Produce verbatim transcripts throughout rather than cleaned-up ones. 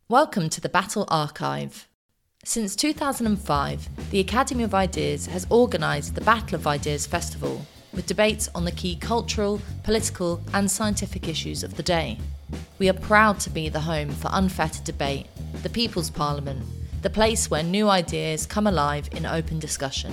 Welcome to the Battle Archive. Since two thousand five, the Academy of Ideas has organised the Battle of Ideas Festival, with debates on the key cultural, political and scientific issues of the day. We are proud to be the home for unfettered debate, the People's Parliament, the place where new ideas come alive in open discussion.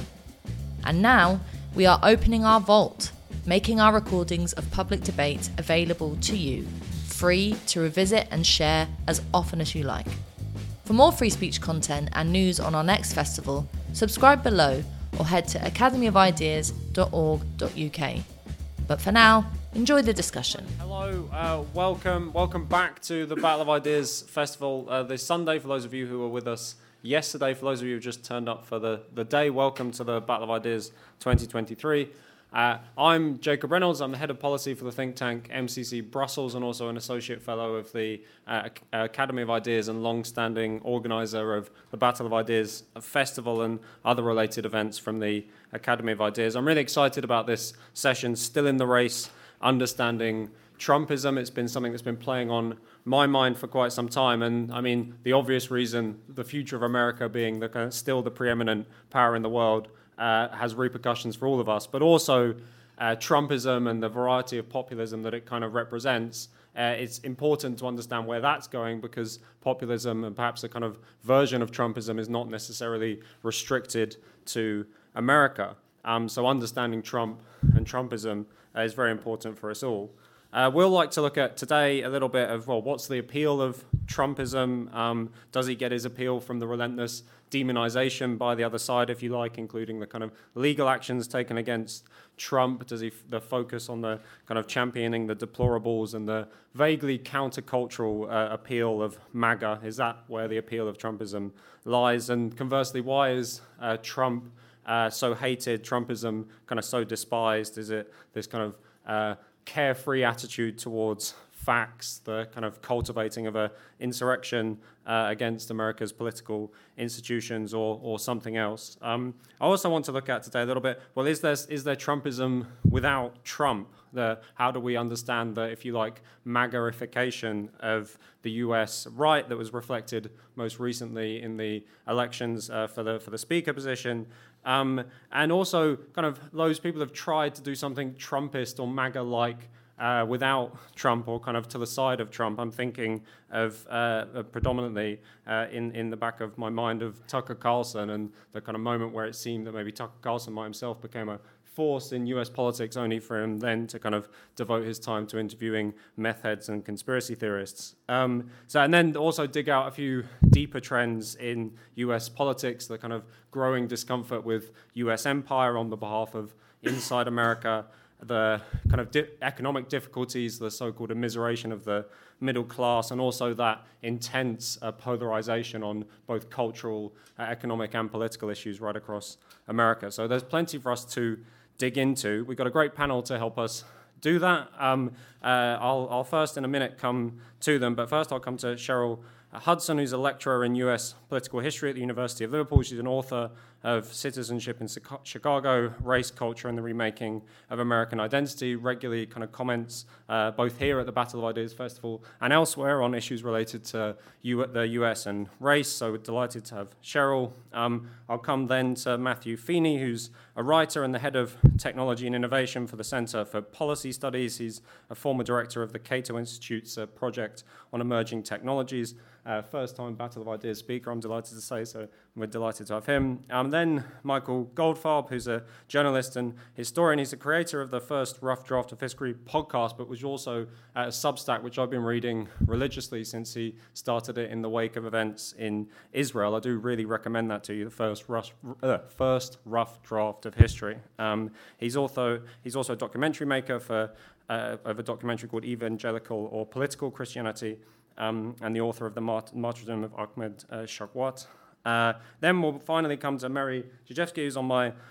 And now, we are opening our vault, making our recordings of public debate available to you, free to revisit and share as often as you like. For more free speech content and news on our next festival, subscribe below or head to academy of ideas dot org dot U K. But for now, enjoy the discussion. Hello, uh, welcome, welcome back to the Battle of Ideas Festival uh, this Sunday. For those of you who were with us yesterday, for those of you who just turned up for the, the day, welcome to the Battle of Ideas twenty twenty-three. Uh, I'm Jacob Reynolds. I'm the head of policy for the think tank M C C Brussels and also an associate fellow of the uh, Academy of Ideas and long-standing organizer of the Battle of Ideas Festival and other related events from the Academy of Ideas. I'm really excited about this session, Still in the Race, Understanding Trumpism. It's been something that's been playing on my mind for quite some time. And I mean, the obvious reason, the future of America being the, kind of still the preeminent power in the world, Uh, has repercussions for all of us, but also uh, Trumpism and the variety of populism that it kind of represents. Uh, it's important to understand where that's going because populism and perhaps a kind of version of Trumpism is not necessarily restricted to America. Um, so understanding Trump and Trumpism uh, is very important for us all. Uh, we'll like to look at today a little bit of, well, what's the appeal of Trumpism? Um, does he get his appeal from the relentless demonization by the other side, if you like, including the kind of legal actions taken against Trump? Does he f- the focus on the kind of championing the deplorables and the vaguely countercultural uh, appeal of MAGA? Is that where the appeal of Trumpism lies? And conversely, why is uh, Trump uh, so hated, Trumpism kind of so despised? Is it this kind of uh, carefree attitude towards facts, the kind of cultivating of a insurrection uh, against America's political institutions, or or something else? Um, I also want to look at today a little bit, well, is there is there Trumpism without Trump? The, how do we understand the, if you like, MAGAification of the U S right that was reflected most recently in the elections uh, for the for the speaker position? Um, and also, kind of, those people have tried to do something Trumpist or MAGA-like uh, without Trump, or kind of to the side of Trump. I'm thinking of uh, predominantly uh, in, in the back of my mind of Tucker Carlson and the kind of moment where it seemed that maybe Tucker Carlson by himself became a force in U S politics, only for him then to kind of devote his time to interviewing meth heads and conspiracy theorists. Um, so, and then also dig out a few deeper trends in U S politics, the kind of growing discomfort with U S empire on the behalf of inside America, the kind of di- economic difficulties, the so-called immiseration of the middle class, and also that intense uh, polarization on both cultural, uh, economic and political issues right across America. So there's plenty for us to dig into. We've got a great panel to help us do that. Um, uh, I'll, I'll first in a minute come to them, but first I'll come to Cheryl Hudson, who's a lecturer in U S political history at the University of Liverpool. She's an author of Citizenship in Chicago, Race, Culture, and the Remaking of American Identity, regularly kind of comments uh, both here at the Battle of Ideas Festival and elsewhere on issues related to U- the U S and race. So we're delighted to have Cheryl. Um, I'll come then to Matthew Feeney, who's a writer and the head of technology and innovation for the Center for Policy Studies. He's a former director of the Cato Institute's uh, project on emerging technologies. Uh, first-time Battle of Ideas speaker, I'm delighted to say, so we're delighted to have him. Um, then Michael Goldfarb, who's a journalist and historian. He's the creator of the first Rough Draft of History podcast, but was also at a Substack, which I've been reading religiously since he started it in the wake of events in Israel. I do really recommend that to you, the first Rough, uh, first rough Draft of History. Um, he's, also, he's also a documentary maker for uh, of a documentary called Evangelical or Political Christianity, Um, and the author of The Mart- Martyrdom of Ahmed uh, Shawkat. Uh, then we'll finally come to Mary Jajewski, who's on my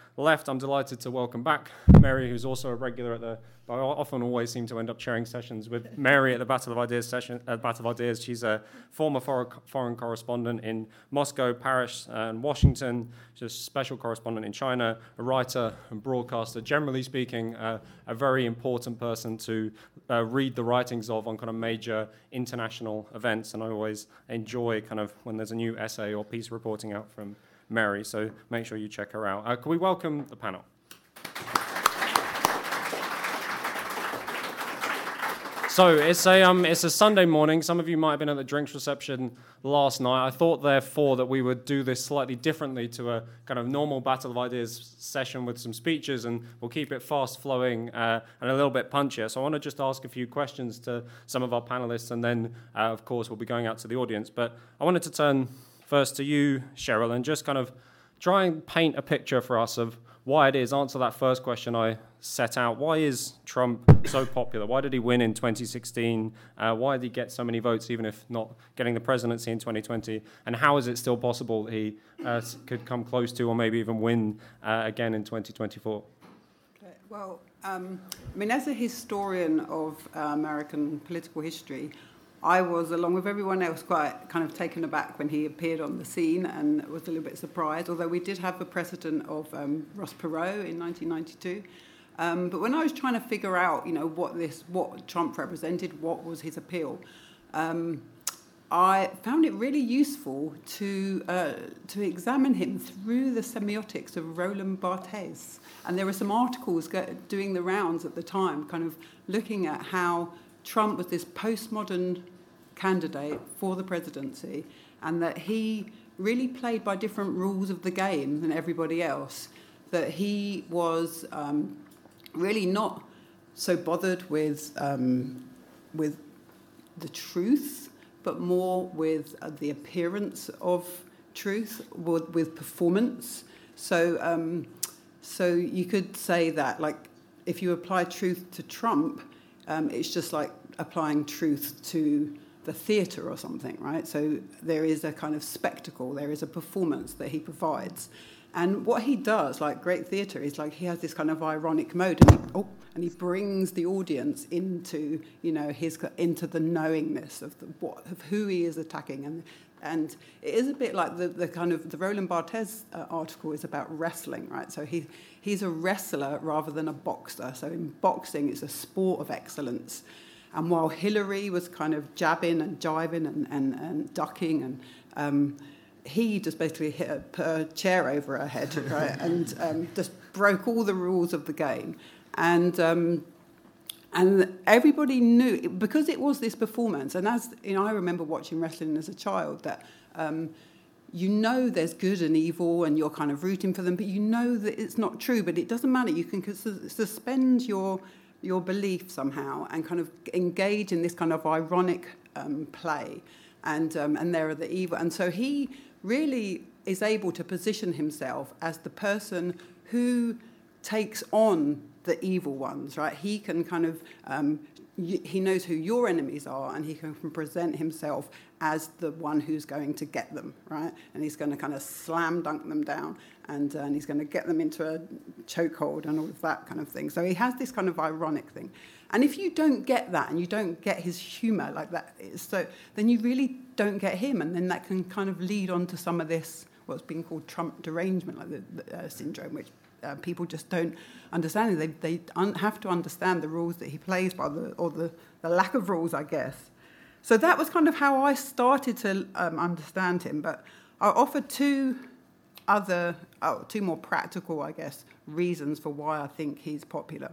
left, I'm delighted to welcome back Mary, who's also a regular at the, I often always seem to end up chairing sessions with Mary at the Battle of Ideas session, uh, Battle of Ideas. She's a former for- foreign correspondent in Moscow, Paris, and Washington. She's a special correspondent in China, a writer and broadcaster. Generally speaking, uh, a very important person to uh, read the writings of on kind of major international events, and I always enjoy kind of when there's a new essay or piece reporting out from Mary, so make sure you check her out. Uh, can we welcome the panel? So it's a um, it's a Sunday morning. Some of you might have been at the drinks reception last night. I thought, therefore, that we would do this slightly differently to a kind of normal Battle of Ideas session with some speeches, and we'll keep it fast-flowing uh, and a little bit punchier. So I want to just ask a few questions to some of our panelists, and then, uh, of course, we'll be going out to the audience. But I wanted to turn first to you, Cheryl, and just kind of try and paint a picture for us of why it is. Answer that first question I set out. Why is Trump so popular? Why did he win in twenty sixteen? Uh, why did he get so many votes, even if not getting the presidency in twenty twenty? And how is it still possible that he uh, could come close to or maybe even win uh, again in twenty twenty-four? Okay. Well, um, I mean, as a historian of uh, American political history, I was, along with everyone else, quite kind of taken aback when he appeared on the scene and was a little bit surprised, although we did have the precedent of um, Ross Perot in nineteen ninety-two. Um, but when I was trying to figure out, you know, what this, what Trump represented, what was his appeal, um, I found it really useful to uh, to examine him through the semiotics of Roland Barthes. And there were some articles go- doing the rounds at the time, kind of looking at how Trump was this postmodern candidate for the presidency, and that he really played by different rules of the game than everybody else, that he was um, really not so bothered with um, with the truth, but more with uh, the appearance of truth, with, with performance. So, um, so you could say that, like, if you apply truth to Trump, um, it's just like applying truth to the theatre or something, right? So there is a kind of spectacle, there is a performance that he provides. And what he does, like great theatre, is like he has this kind of ironic mode, and he, oh, and he brings the audience into, you know, his into the knowingness of the, what of who he is attacking, and and it is a bit like the, the kind of the Roland Barthes uh, article is about wrestling, right? So he he's a wrestler rather than a boxer. So in boxing, it's a sport of excellence. And while Hillary was kind of jabbing and jiving and and, and ducking and um, he just basically hit a, put a chair over her head, right, and um, just broke all the rules of the game. And um, and everybody knew, because it was this performance, and as you know, I remember watching wrestling as a child, that um, you know there's good and evil, and you're kind of rooting for them, but you know that it's not true, but it doesn't matter. You can suspend your your belief somehow and kind of engage in this kind of ironic um, play. And um, and there are the evil. And so he really is able to position himself as the person who takes on the evil ones, right? He can kind of, um, y- he knows who your enemies are, and he can present himself as the one who's going to get them, right? And he's going to kind of slam dunk them down, and, uh, and he's going to get them into a chokehold and all of that kind of thing. So he has this kind of ironic thing. And if you don't get that, and you don't get his humour like that, so then you really don't get him, and then that can kind of lead on to some of this, what's being called Trump derangement, like the, the uh, syndrome, which uh, people just don't understand. They they un- have to understand the rules that he plays by, the or the, the lack of rules, I guess. So that was kind of how I started to um, understand him. But I offered two other, oh, two more practical, I guess, reasons for why I think he's popular.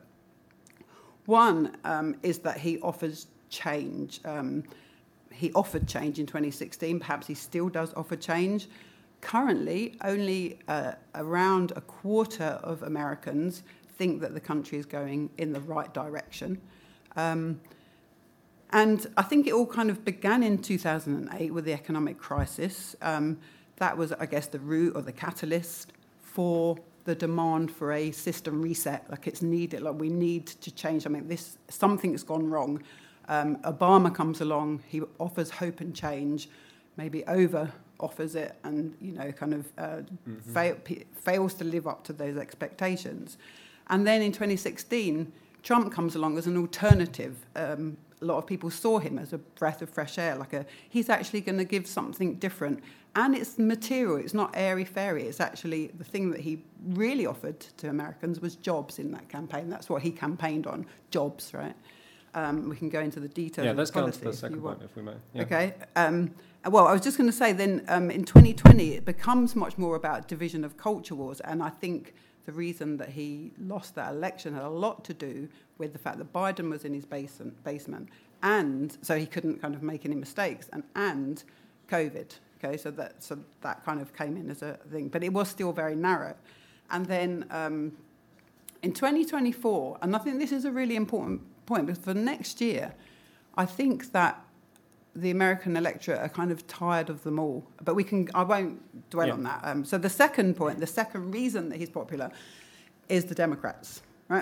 One um, is that he offers change. Um, he offered change in twenty sixteen. Perhaps he still does offer change. Currently, only uh, around a quarter of Americans think that the country is going in the right direction. Um, and I think it all kind of began in two thousand eight with the economic crisis. Um, that was, I guess, the root or the catalyst for the demand for a system reset. Like it's needed, like we need to change something. This something's gone wrong. Um, Obama comes along, he offers hope and change, maybe over offers it and, you know, kind of uh, mm-hmm. fail, p- fails to live up to those expectations. And then in twenty sixteen, Trump comes along as an alternative. Um, a lot of people saw him as a breath of fresh air, like a he's actually going to give something different. And it's material, it's not airy-fairy. It's actually the thing that he really offered to Americans was jobs in that campaign. That's what he campaigned on, jobs, right? Um, we can go into the details yeah, of let's the go on to the policy if second you point, want. if we may. Yeah. Okay. Um, well, I was just going to say then um, in twenty twenty, it becomes much more about division of culture wars. And I think the reason that he lost that election had a lot to do with the fact that Biden was in his basement, basement and so he couldn't kind of make any mistakes, and, and COVID. Okay, so that so that kind of came in as a thing, but it was still very narrow. And then um, in twenty twenty-four, and I think this is a really important point, because for next year, I think that the American electorate are kind of tired of them all. But we can, I won't dwell yeah. on that. Um, so the second point, the second reason that he's popular is the Democrats, right?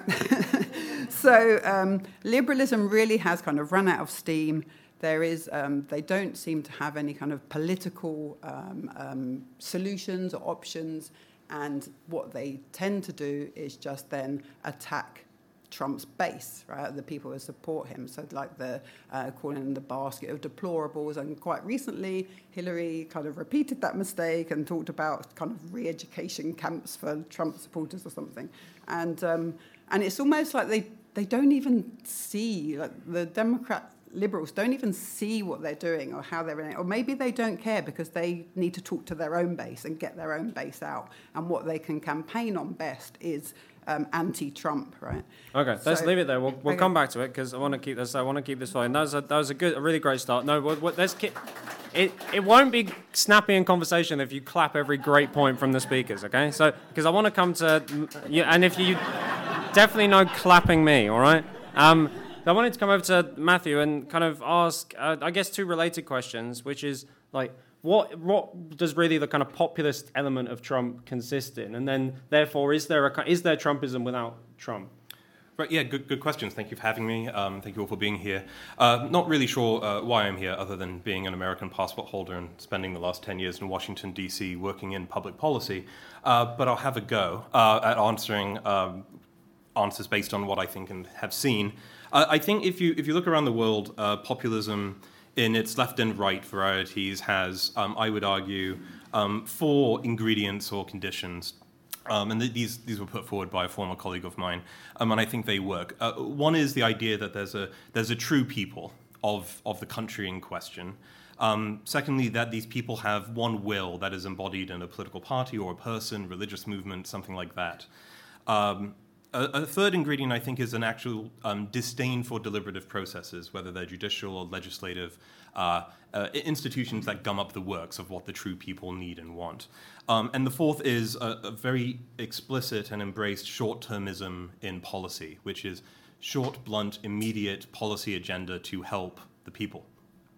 so um, liberalism really has kind of run out of steam. There is, um, they don't seem to have any kind of political um, um, solutions or options, and what they tend to do is just then attack Trump's base, right? The people who support him. So like the uh, calling them the basket of deplorables, and quite recently Hillary kind of repeated that mistake and talked about kind of re-education camps for Trump supporters or something. And um, and it's almost like they they don't even see, like the Democrat liberals don't even see what they're doing or how they're in it, or maybe they don't care because they need to talk to their own base and get their own base out, and what they can campaign on best is um, anti-Trump, right? Okay, so, let's leave it there. We'll, we'll okay. come back to it because I want to keep this. I want to keep this flowing. That was a, that was a good, a really great start. No, what, what, let's keep. It it won't be snappy in conversation if you clap every great point from the speakers. Okay, so because I want to come to you, and if you definitely no clapping me, all right. Um, I wanted to come over to Matthew and kind of ask, uh, I guess, two related questions, which is like, what what does really the kind of populist element of Trump consist in, and then therefore is there a is there Trumpism without Trump? Right, yeah, good good questions. Thank you for having me. Um, thank you all for being here. Uh, not really sure uh, why I'm here, other than being an American passport holder and spending the last ten years in Washington, D C, working in public policy. Uh, but I'll have a go uh, at answering um, answers based on what I think and have seen. Uh, I think if you if you look around the world, uh, populism in its left and right varieties has, um, I would argue, um, four ingredients or conditions. Um, and th- these these were put forward by a former colleague of mine, um, and I think they work. Uh, one is the idea that there's a there's a true people of of the country in question. Um, secondly, that these people have one will that is embodied in a political party or a person, religious movement, something like that. Um, a, a third ingredient, I think, is an actual um, disdain for deliberative processes, whether they're judicial or legislative, uh, uh, institutions that gum up the works of what the true people need and want. Um, and the fourth is a, a very explicit and embraced short-termism in policy, which is short, blunt, immediate policy agenda to help the people.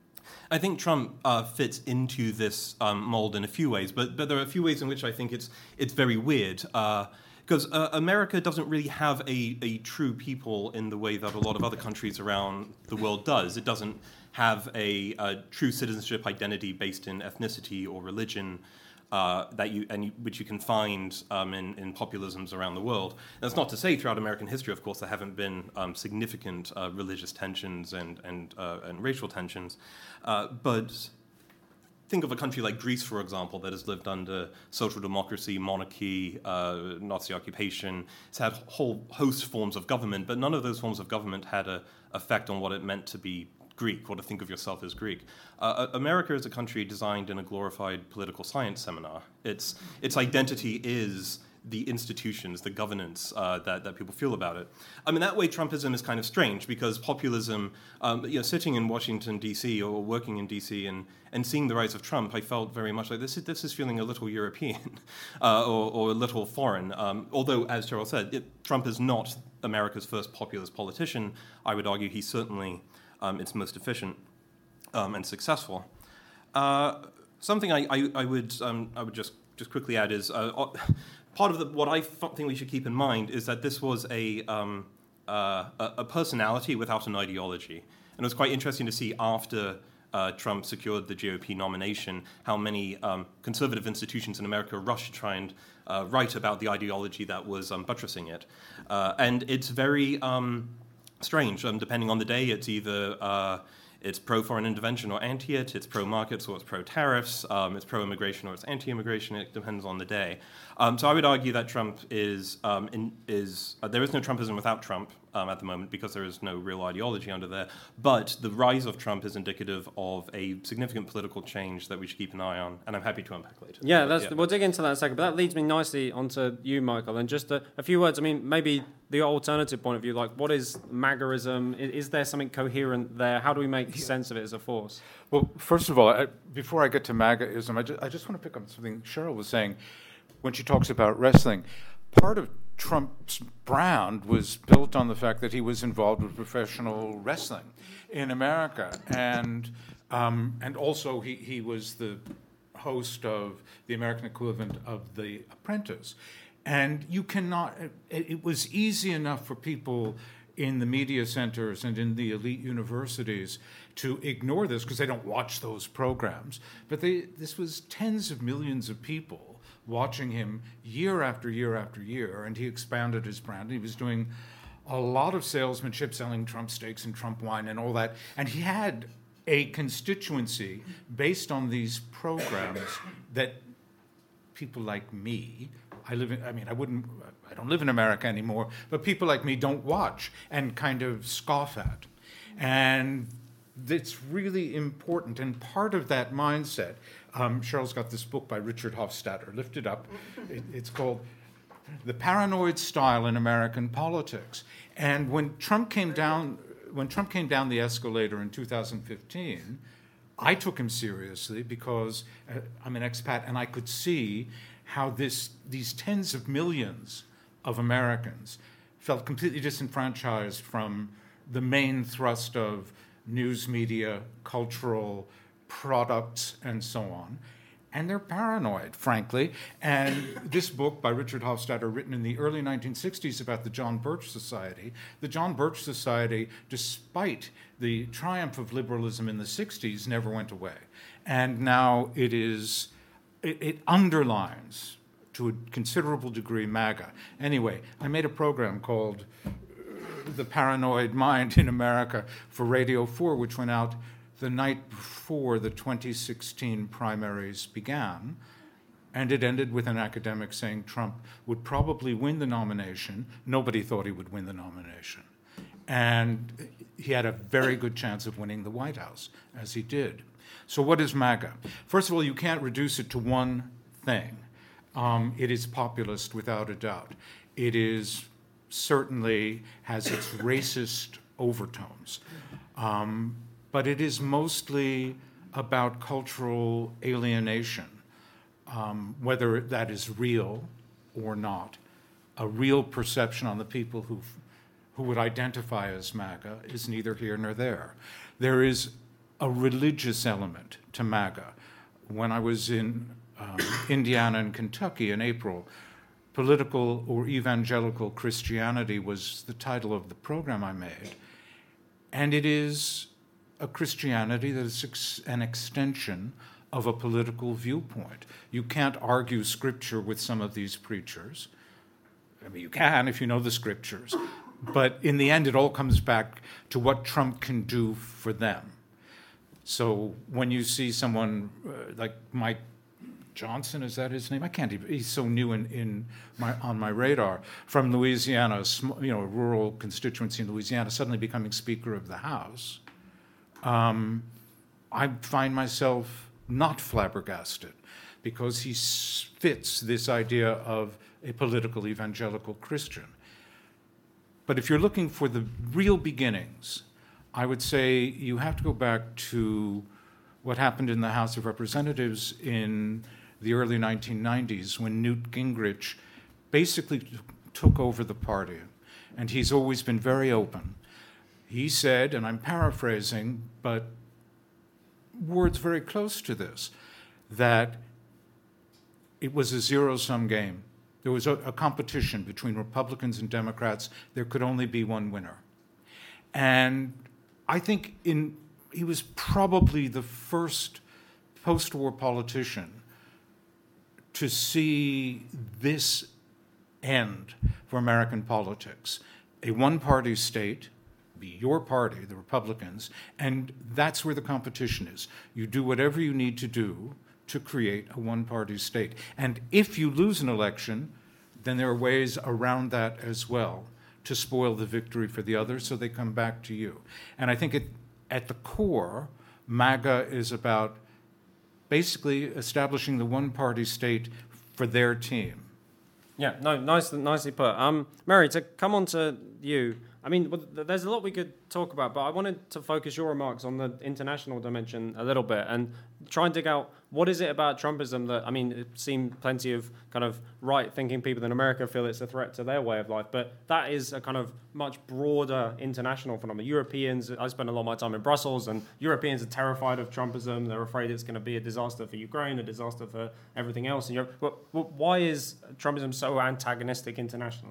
I think Trump uh, fits into this um, mold in a few ways, but but there are a few ways in which I think it's it's very weird. Because uh, uh, America doesn't really have a, a true people in the way that a lot of other countries around the world does. It doesn't have a, a true citizenship identity based in ethnicity or religion. Uh, that you and you, which you can find um, in, in populisms around the world. That's not to say throughout American history, of course, there haven't been um, significant uh, religious tensions and and uh, and racial tensions. Uh, but think of a country like Greece, for example, that has lived under social democracy, monarchy, uh, Nazi occupation. It's had a whole host of forms of government, but none of those forms of government had an effect on what it meant to be Greek, or to think of yourself as Greek. Uh, America is a country designed in a glorified political science seminar. Its its identity is the institutions, the governance uh, that, that people feel about it. I mean, that way Trumpism is kind of strange, because populism, um, you know, sitting in Washington, D C, or working in D C and, and seeing the rise of Trump, I felt very much like this is, this is feeling a little European uh, or, or a little foreign. Um, although, as Cheryl said, it, Trump is not America's first populist politician. I would argue he's certainly Um, it's most efficient um, and successful. Uh, something I, I, I would um, I would just, just quickly add is uh, part of the, what I think we should keep in mind is that this was a, um, uh, a a personality without an ideology, and it was quite interesting to see after uh, Trump secured the G O P nomination, how many um, conservative institutions in America rushed to try and uh, write about the ideology that was um, buttressing it. Uh, and it's very um, strange. Um, depending on the day, it's either uh, it's pro-foreign intervention or anti-it, it's pro-markets or it's pro-tariffs, um, it's pro-immigration or it's anti-immigration. It depends on the day. Um, so I would argue that Trump is, um, in, is uh, there is no Trumpism without Trump um, at the moment because there is no real ideology under there. But the rise of Trump is indicative of a significant political change that we should keep an eye on, and I'm happy to unpack later. Yeah, that's, yeah. we'll dig into that in a second. But that leads me nicely onto you, Michael, and just a, a few words. I mean, maybe the alternative point of view, like what is MAGAism? Is, is there something coherent there? How do we make sense of it as a force? Well, first of all, I, before I get to MAGAism, I just, I just want to pick up something Cheryl was saying when she talks about wrestling. Part of Trump's brand was built on the fact that he was involved with professional wrestling in America, and um, and also he, he was the host of the American equivalent of The Apprentice. And you cannot, it, it was easy enough for people in the media centers and in the elite universities to ignore this because they don't watch those programs. But they, this was tens of millions of people watching him year after year after year, and he expanded his brand. He was doing a lot of salesmanship, selling Trump steaks and Trump wine and all that. And he had a constituency based on these programs that people like me, I live in, I mean, I wouldn't, I don't live in America anymore, but people like me don't watch and kind of scoff at. And it's really important. And part of that mindset, um, Cheryl's got this book by Richard Hofstadter, lift it up. It, it's called The Paranoid Style in American Politics. And when Trump came down, when Trump came down the escalator in two thousand fifteen, I took him seriously because uh, I'm an expat and I could see how this these tens of millions of Americans felt completely disenfranchised from the main thrust of news media, cultural products, and so on. And they're paranoid, frankly. And this book by Richard Hofstadter, written in the early nineteen sixties about the John Birch Society, the John Birch Society, despite the triumph of liberalism in the sixties, never went away. And now it is, it, it underlines to a considerable degree MAGA. Anyway, I made a program called The Paranoid Mind in America for Radio four, which went out the night before the twenty sixteen primaries began, and it ended with an academic saying Trump would probably win the nomination. Nobody thought he would win the nomination. And he had a very good chance of winning the White House, as he did. So what is MAGA? First of all, you can't reduce it to one thing. Um, it is populist without a doubt. It is certainly has its racist overtones. Um, but it is mostly about cultural alienation, um, whether that is real or not. A real perception on the people who who would identify as MAGA is neither here nor there. There is a religious element to MAGA. When I was in um, Indiana and Kentucky in April, Political or Evangelical Christianity was the title of the program I made. And it is a Christianity that is ex- an extension of a political viewpoint. You can't argue scripture with some of these preachers. I mean, you can if you know the scriptures. But in the end, it all comes back to what Trump can do for them. So when you see someone uh, like Mike Johnson, is that his name? I can't even, he's so new in, in my, on my radar, from Louisiana, you know, a rural constituency in Louisiana, suddenly becoming Speaker of the House, um, I find myself not flabbergasted because he fits this idea of a political evangelical Christian. But if you're looking for the real beginnings, I would say you have to go back to what happened in the House of Representatives in the early nineteen nineties when Newt Gingrich basically t- took over the party. And he's always been very open. He said, and I'm paraphrasing, but words very close to this, that it was a zero-sum game. There was a, a competition between Republicans and Democrats. There could only be one winner. And I think in he was probably the first post-war politician to see this end for American politics. A one-party state, be your party, the Republicans, and that's where the competition is. You do whatever you need to do to create a one-party state. And if you lose an election, then there are ways around that as well to spoil the victory for the others so they come back to you. And I think it, at the core, MAGA is about basically establishing the one-party state for their team. Yeah, no, nice, nicely put. Um, Mary, to come on to you, I mean, there's a lot we could talk about, but I wanted to focus your remarks on the international dimension a little bit and try and dig out what is it about Trumpism that, I mean, it seemed plenty of kind of right-thinking people in America feel it's a threat to their way of life, but that is a kind of much broader international phenomenon. Europeans, I spend a lot of my time in Brussels, and Europeans are terrified of Trumpism. They're afraid it's going to be a disaster for Ukraine, a disaster for everything else in Europe. But why is Trumpism so antagonistic internationally?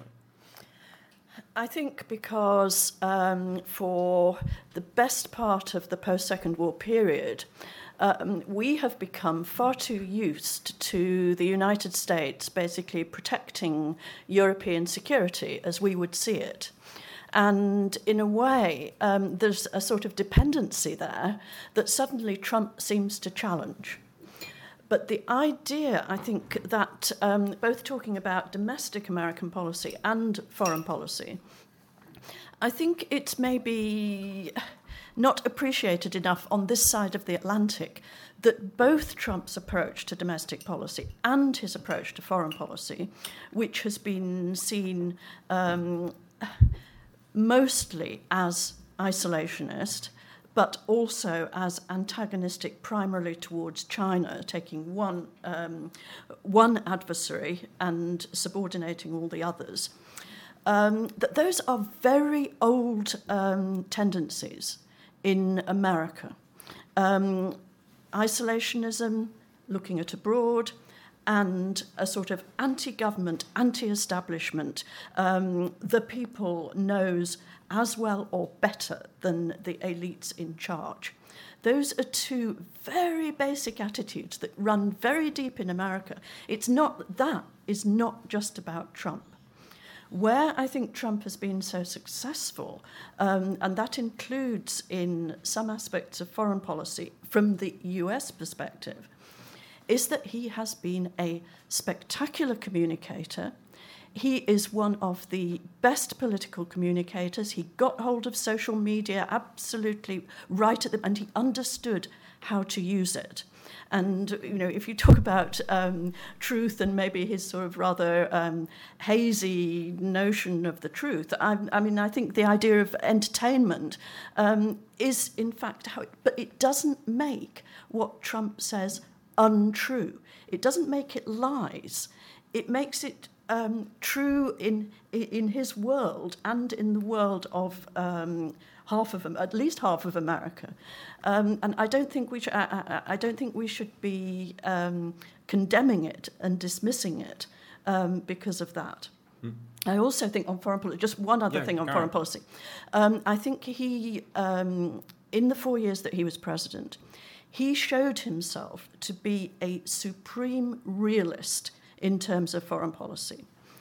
I think because um, for the best part of the post-Second War period, um, we have become far too used to the United States basically protecting European security as we would see it. And in a way, um, there's a sort of dependency there that suddenly Trump seems to challenge. But the idea, I think, that um, both talking about domestic American policy and foreign policy, I think it's maybe not appreciated enough on this side of the Atlantic that both Trump's approach to domestic policy and his approach to foreign policy, which has been seen um, mostly as isolationist, but also as antagonistic primarily towards China, taking one, um, one adversary and subordinating all the others, um, that those are very old um, tendencies in America. Um, isolationism, looking at abroad, and a sort of anti-government, anti-establishment, um, the people knows as well or better than the elites in charge. Those are two very basic attitudes that run very deep in America. It's not, that is not just about Trump. Where I think Trump has been so successful, um, and that includes in some aspects of foreign policy from the U S perspective, is that he has been a spectacular communicator. He is one of the best political communicators. He got hold of social media absolutely right at the, and he understood how to use it. And, you know, if you talk about um, truth and maybe his sort of rather um, hazy notion of the truth, I, I mean, I think the idea of entertainment um, is, in fact, how it, but it doesn't make what Trump says untrue. It doesn't make it lies. It makes it um, true in in his world and in the world of um, half of at least half of America. Um, and I don't think we should. I, I, I don't think we should be um, condemning it and dismissing it um, because of that. Hmm. I also think on foreign policy. Just one other yeah, thing on foreign on. policy. Um, I think he, um, in the four years that he was president, he showed himself to be a supreme realist in terms of foreign policy.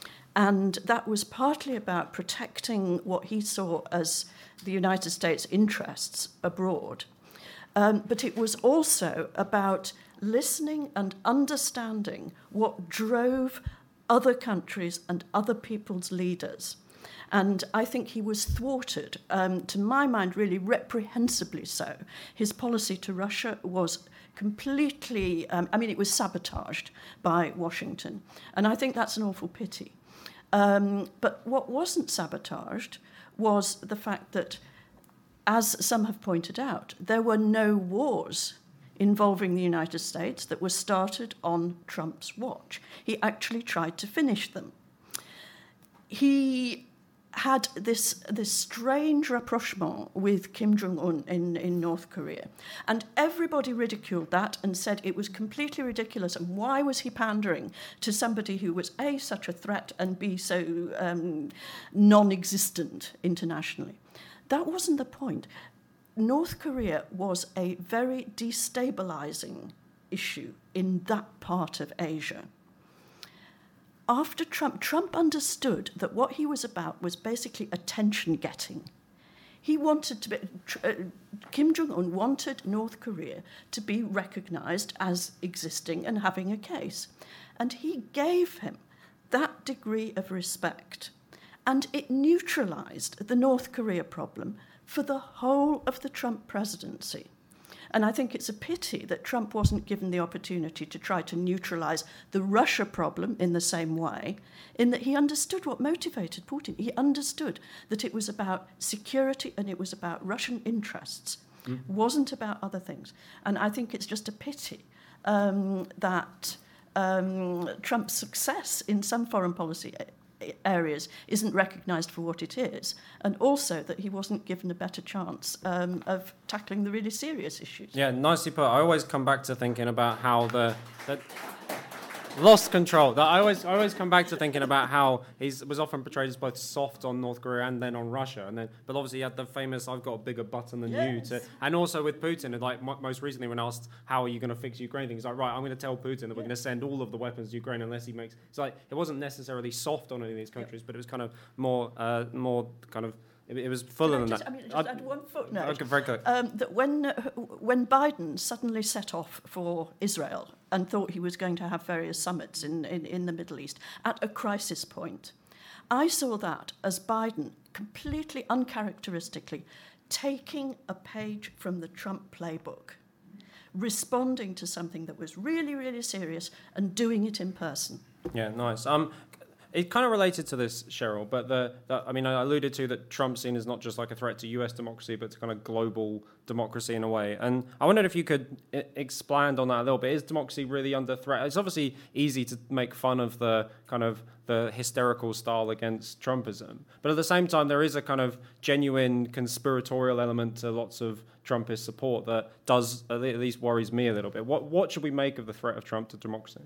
And that was partly about protecting what he saw as the United States' interests abroad. Um, but it was also about listening and understanding what drove other countries and other people's leaders. And I think he was thwarted, um, to my mind, really reprehensibly so. His policy to Russia was completely, um, I mean, it was sabotaged by Washington. And I think that's an awful pity. Um, but what wasn't sabotaged was the fact that, as some have pointed out, there were no wars involving the United States that were started on Trump's watch. He actually tried to finish them. He had this, this strange rapprochement with Kim Jong-un in, in North Korea. And everybody ridiculed that and said it was completely ridiculous. And why was he pandering to somebody who was, A, such a threat, and B, so um, non-existent internationally? That wasn't the point. North Korea was a very destabilizing issue in that part of Asia. After Trump, Trump understood that what he was about was basically attention-getting. He wanted to be, uh, Kim Jong-un wanted North Korea to be recognized as existing and having a case. And he gave him that degree of respect. And it neutralized the North Korea problem for the whole of the Trump presidency. And I think it's a pity that Trump wasn't given the opportunity to try to neutralize the Russia problem in the same way, in that he understood what motivated Putin. He understood that it was about security and it was about Russian interests, mm. wasn't about other things. And I think it's just a pity um, that um, Trump's success in some foreign policy areas isn't recognised for what it is, and also that he wasn't given a better chance um, of tackling the really serious issues. Yeah, nicely put. I always come back to thinking about how the... the lost control. That I always, I always come back to thinking about how he was often portrayed as both soft on North Korea and then on Russia, and then, but obviously he had the famous "I've got a bigger button than yes. you," to, and also with Putin. And like m- most recently, when asked how are you going to fix Ukraine, thing, he's like, right, I'm going to tell Putin that we're going to send all of the weapons to Ukraine unless he makes. It's like it wasn't necessarily soft on any of these countries, yeah. but it was kind of more, uh, more kind of. It, it was fuller than just, that. I mean, just I'd, add one footnote. Okay, very quick. Um, that when uh, when Biden suddenly set off for Israel and thought he was going to have various summits in, in, in the Middle East at a crisis point, I saw that as Biden completely uncharacteristically taking a page from the Trump playbook, responding to something that was really, really serious and doing it in person. Yeah, nice. Um, It kind of related to this, Cheryl, but the, the I mean, I alluded to that Trump's seen as not just like a threat to U S democracy, but to kind of global democracy in a way. And I wondered if you could I- expand on that a little bit. Is democracy really under threat? It's obviously easy to make fun of the kind of the hysterical style against Trumpism, but at the same time, there is a kind of genuine conspiratorial element to lots of Trumpist support that does at least worries me a little bit. What what should we make of the threat of Trump to democracy?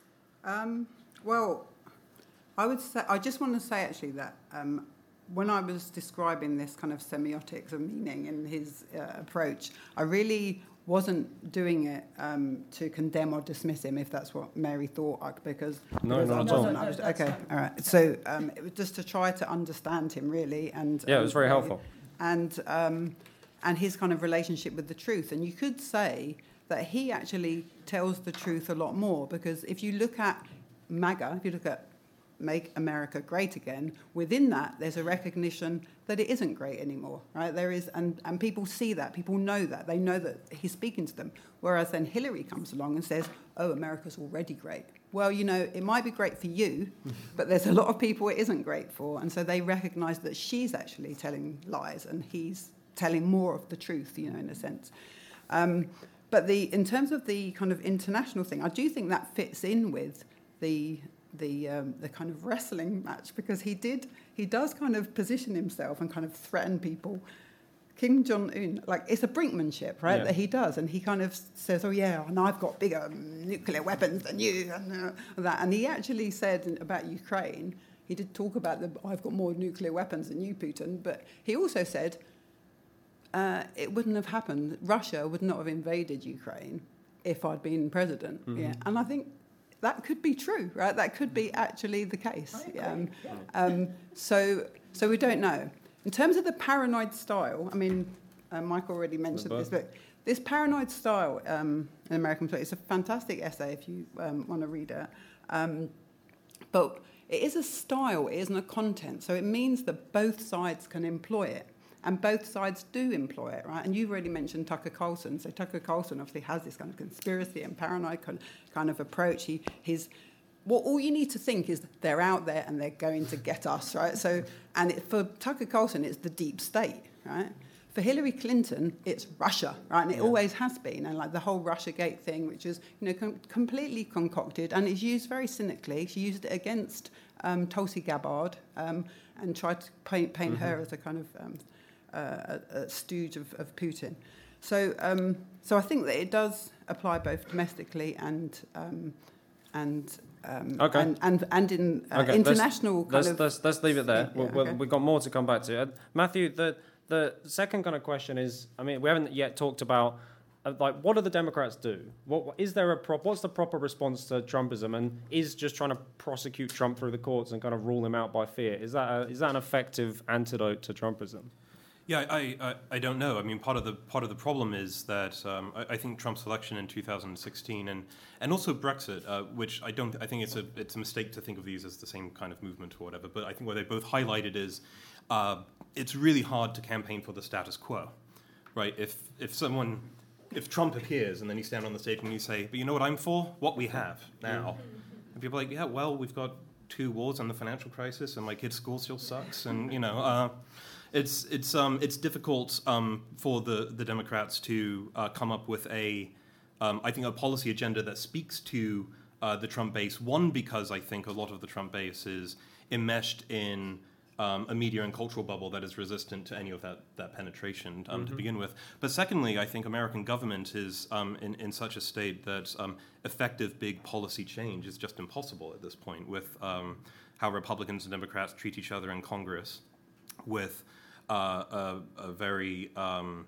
Um, well. I would say, I just want to say actually that um, when I was describing this kind of semiotics of meaning in his uh, approach, I really wasn't doing it um, to condemn or dismiss him, if that's what Mary thought, because no, because not I at all. wasn't. I was, okay, all right. So um, it was just to try to understand him really, and yeah, it was very um, helpful, and um, and his kind of relationship with the truth. And you could say that he actually tells the truth a lot more, because if you look at MAGA, if you look at Make America Great Again, within that there's a recognition that it isn't great anymore, right? There is, and, and people see that, people know that, they know that he's speaking to them. Whereas then Hillary comes along and says, oh, America's already great. Well, you know, it might be great for you, but there's a lot of people it isn't great for, and so they recognise that she's actually telling lies and he's telling more of the truth, you know, in a sense. Um, but the in terms of the kind of international thing, I do think that fits in with the the um, the kind of wrestling match, because he did he does kind of position himself and kind of threaten people. Kim Jong-un, like, it's a brinkmanship, right, yeah. that he does, and he kind of says, oh yeah, and I've got bigger nuclear weapons than you, and uh, that. And he actually said about Ukraine, he did talk about the I've got more nuclear weapons than you, Putin, but he also said uh, it wouldn't have happened. Russia would not have invaded Ukraine if I'd been president. Mm-hmm. Yeah, and I think that could be true, right? That could be actually the case. Um, um, so, so we don't know. In terms of the paranoid style, I mean, uh, Mike already mentioned this, but this paranoid style um, in American play, it's a fantastic essay if you um, want to read it. Um, but it is a style, it isn't a content. So it means that both sides can employ it. And both sides do employ it, right? And you've already mentioned Tucker Carlson. So Tucker Carlson obviously has this kind of conspiracy and paranoid kind of approach. He, he's, well, all you need to think is they're out there and they're going to get us, right? So, and it, for Tucker Carlson, it's the deep state, right? For Hillary Clinton, it's Russia, right? And it yeah. always has been. And like the whole Russiagate thing, which is, you know, com- completely concocted, and it's used very cynically. She used it against um, Tulsi Gabbard um, and tried to paint, paint mm-hmm. her as a kind of um, Uh, a, a stooge of, of Putin. So um, so I think that it does apply both domestically and um, and, um, okay. and and and in uh, okay. international let's, kind let's, of... Let's, let's leave it there. Yeah, we'll, okay. we've got more to come back to. Uh, Matthew, the the second kind of question is, I mean, we haven't yet talked about, uh, like, what do the Democrats do? What is there a prop? What's the proper response to Trumpism? And is just trying to prosecute Trump through the courts and kind of rule him out by fear? Is that a, is that an effective antidote to Trumpism? Yeah, I, I, I don't know. I mean, part of the part of the problem is that um, I, I think Trump's election in two thousand sixteen and and also Brexit, uh, which I don't, I think it's a it's a mistake to think of these as the same kind of movement or whatever. But I think what they both highlighted is uh, it's really hard to campaign for the status quo, right? If if someone if Trump appears and then you stand on the stage and you say, but you know what I'm for? What we have now. And people are like, yeah, well, we've got two wars and the financial crisis, and my kid's school still sucks, and you know. Uh, It's it's um it's difficult um for the, the Democrats to uh, come up with a um, I think a policy agenda that speaks to uh, the Trump base. One, because I think a lot of the Trump base is enmeshed in um, a media and cultural bubble that is resistant to any of that that penetration um, mm-hmm. to begin with. But secondly, I think American government is um, in in such a state that um, effective big policy change is just impossible at this point. With um, how Republicans and Democrats treat each other in Congress, with Uh, a, a very um,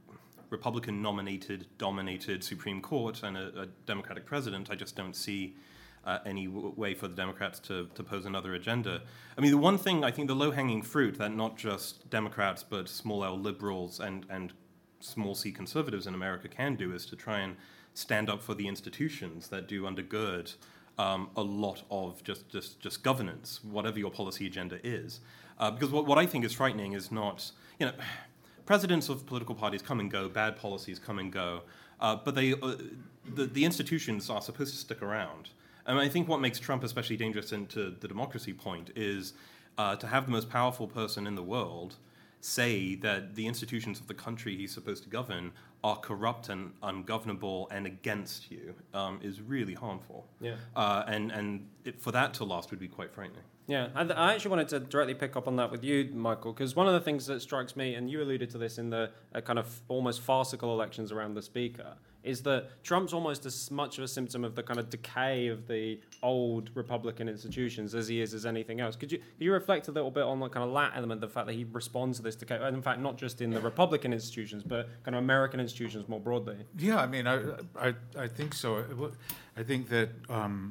Republican-nominated, dominated Supreme Court and a, a Democratic president, I just don't see uh, any w- way for the Democrats to, to pose another agenda. I mean, the one thing, I think the low-hanging fruit that not just Democrats but small L liberals and, and small C conservatives in America can do is to try and stand up for the institutions that do undergird um, a lot of just, just, just governance, whatever your policy agenda is. Uh, because what, what I think is frightening is not, you know, presidents of political parties come and go, bad policies come and go, uh, but they, uh, the, the institutions are supposed to stick around. And I think what makes Trump especially dangerous into the democracy point is uh, to have the most powerful person in the world say that the institutions of the country he's supposed to govern are corrupt and ungovernable and against you um, is really harmful. Yeah. Uh, and and it, for that to last would be quite frightening. Yeah, I, I actually wanted to directly pick up on that with you, Michael, because one of the things that strikes me, and you alluded to this in the uh, kind of almost farcical elections around the speaker, is that Trump's almost as much of a symptom of the kind of decay of the old Republican institutions as he is as anything else. Could you could you reflect a little bit on the kind of that element, the fact that he responds to this decay, and in fact, not just in the Republican institutions, but kind of American institutions more broadly? Yeah, I mean, I I, I think so. I think that um,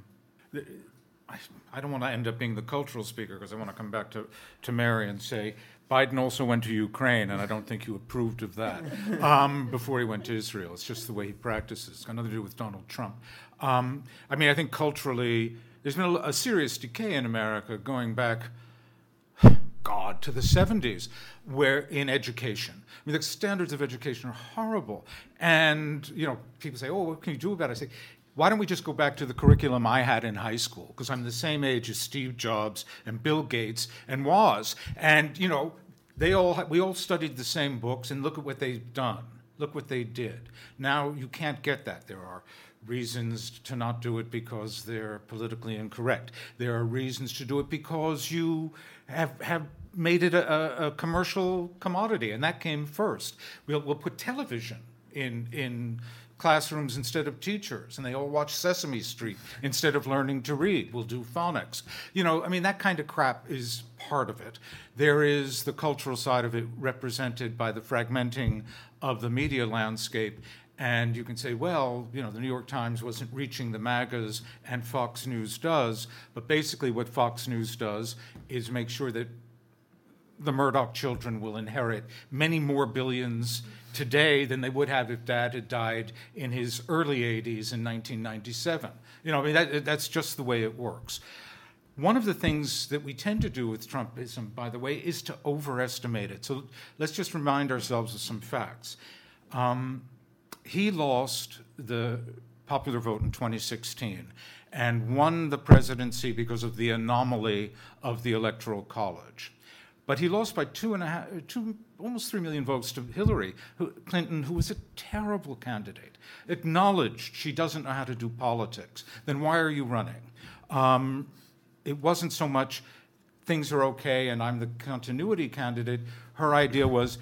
I, I don't want to end up being the cultural speaker because I want to come back to, to Mary and say, Biden also went to Ukraine, and I don't think you approved of that um, before he went to Israel. It's just the way he practices. It's got nothing to do with Donald Trump. Um, I mean, I think culturally, there's been a, a serious decay in America going back, God, to the seventies, where in education. I mean, the standards of education are horrible. And, you know, people say, oh, what can you do about it? I say, why don't we just go back to the curriculum I had in high school? Because I'm the same age as Steve Jobs and Bill Gates and Woz. And, you know, they all we all studied the same books, and look at what they've done. Look what they did. Now you can't get that. There are reasons to not do it because they're politically incorrect. There are reasons to do it because you have have made it a, a commercial commodity, and that came first. We'll, we'll put television in in classrooms instead of teachers, and they all watch Sesame Street instead of learning to read. We'll do phonics. You know, I mean, that kind of crap is part of it. There is the cultural side of it represented by the fragmenting of the media landscape. And you can say, well, you know, the New York Times wasn't reaching the MAGAs, and Fox News does. But basically what Fox News does is make sure that the Murdoch children will inherit many more billions today than they would have if Dad had died in his early eighties in nineteen ninety-seven. You know, I mean, that, that's just the way it works. One of the things that we tend to do with Trumpism, by the way, is to overestimate it. So let's just remind ourselves of some facts. Um, he lost the popular vote in twenty sixteen and won the presidency because of the anomaly of the Electoral College. But he lost by two and a half, two, almost three million votes to Hillary who, Clinton, who was a terrible candidate. Acknowledged she doesn't know how to do politics. Then why are you running? Um, it wasn't so much things are okay and I'm the continuity candidate. Her idea was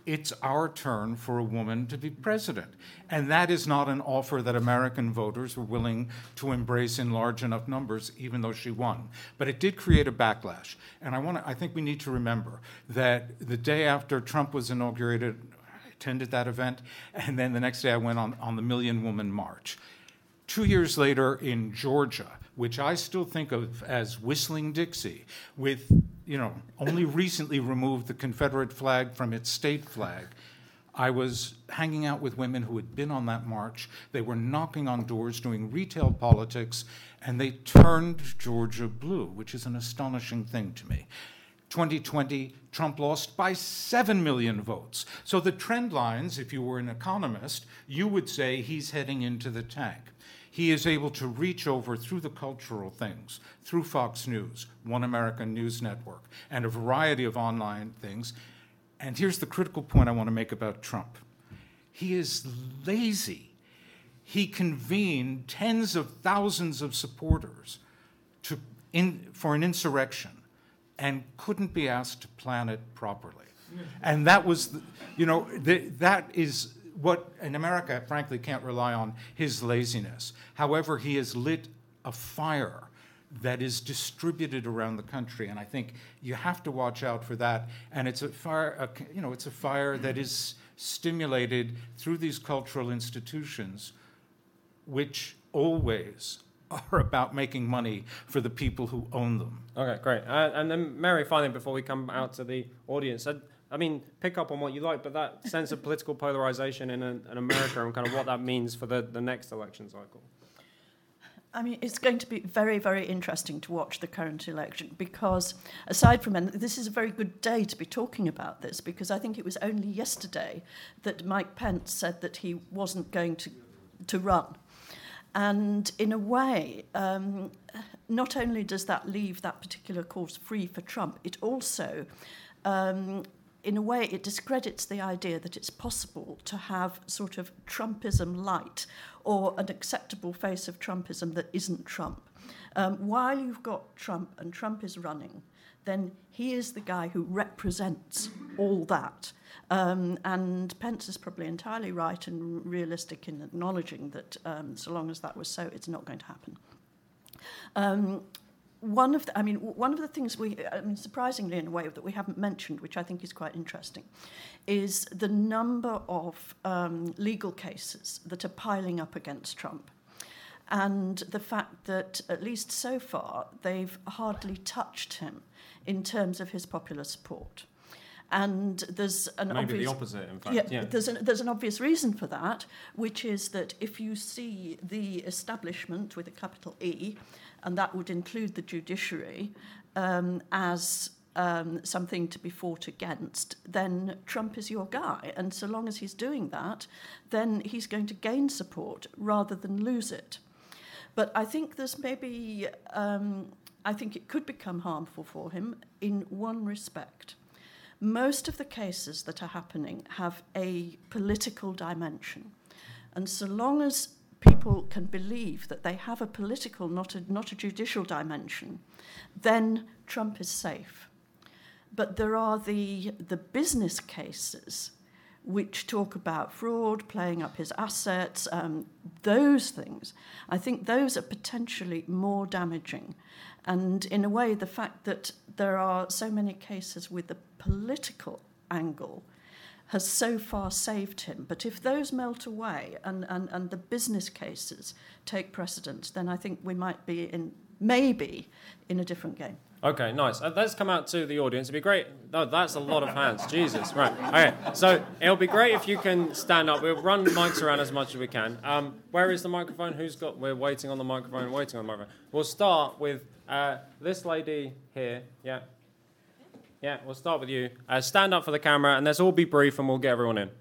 it's our turn for a woman to be president. And that is not an offer that American voters were willing to embrace in large enough numbers, even though she won. But it did create a backlash. And I want to, I think we need to remember that the day after Trump was inaugurated, I attended that event, and then the next day I went on, on the Million Woman March. Two years later in Georgia, which I still think of as Whistling Dixie, with, you know, only recently removed the Confederate flag from its state flag, I was hanging out with women who had been on that march. They were knocking on doors, doing retail politics, and they turned Georgia blue, which is an astonishing thing to me. twenty twenty, Trump lost by seven million votes. So the trend lines, if you were an economist, you would say he's heading into the tank. He is able to reach over through the cultural things, through Fox News, One American News Network, and a variety of online things. And here's the critical point I want to make about Trump. He is lazy. He convened tens of thousands of supporters to in, for an insurrection and couldn't be asked to plan it properly. And that was, the, you know, the, that is what, in America, frankly, can't rely on his laziness. However, he has lit a fire that is distributed around the country, and I think you have to watch out for that. And it's a fire, a, you know, it's a fire that is stimulated through these cultural institutions, which always are about making money for the people who own them. Okay, great. Uh, and then, Mary, finally, before we come out to the audience, I, I mean, pick up on what you like, but that sense of political polarization in, a, in America and kind of what that means for the, the next election cycle. I mean, it's going to be very, very interesting to watch the current election because, aside from, and this is a very good day to be talking about this, because I think it was only yesterday that Mike Pence said that he wasn't going to, to run. And in a way, um, not only does that leave that particular course free for Trump, it also, um, in a way, it discredits the idea that it's possible to have sort of Trumpism light or an acceptable face of Trumpism that isn't Trump. Um, while you've got Trump and Trump is running, then he is the guy who represents all that. Um, and Pence is probably entirely right and realistic in acknowledging that um, so long as that was so, it's not going to happen. Um, one of the, I mean, one of the things we, I mean, surprisingly in a way that we haven't mentioned, which I think is quite interesting, is the number of um, legal cases that are piling up against Trump. And the fact that, at least so far, they've hardly touched him in terms of his popular support. And there's an Maybe obvious... the opposite, in fact. Yeah, yeah. There's, an, there's an obvious reason for that, which is that if you see the establishment with a capital E, and that would include the judiciary, um, as um, something to be fought against, then Trump is your guy. And so long as he's doing that, then he's going to gain support rather than lose it. But I think there's maybe... Um, I think it could become harmful for him in one respect. Most of the cases that are happening have a political dimension. And so long as people can believe that they have a political, not a, not a judicial dimension, then Trump is safe. But there are the, the business cases which talk about fraud, playing up his assets, um, those things. I think those are potentially more damaging. And in a way, the fact that there are so many cases with the political angle has so far saved him. But if those melt away and, and, and the business cases take precedence, then I think we might be in, maybe, in a different game. Okay, nice. Uh, let's come out to the audience. It'd be great. No, that's a lot of hands. Jesus. Right. Okay. So it'll be great if you can stand up. We'll run mics around as much as we can. Um, where is the microphone? Who's got... We're waiting on the microphone, waiting on the microphone. We'll start with uh, this lady here. Yeah. Yeah, we'll start with you. Uh, stand up for the camera, and let's all be brief, and we'll get everyone in.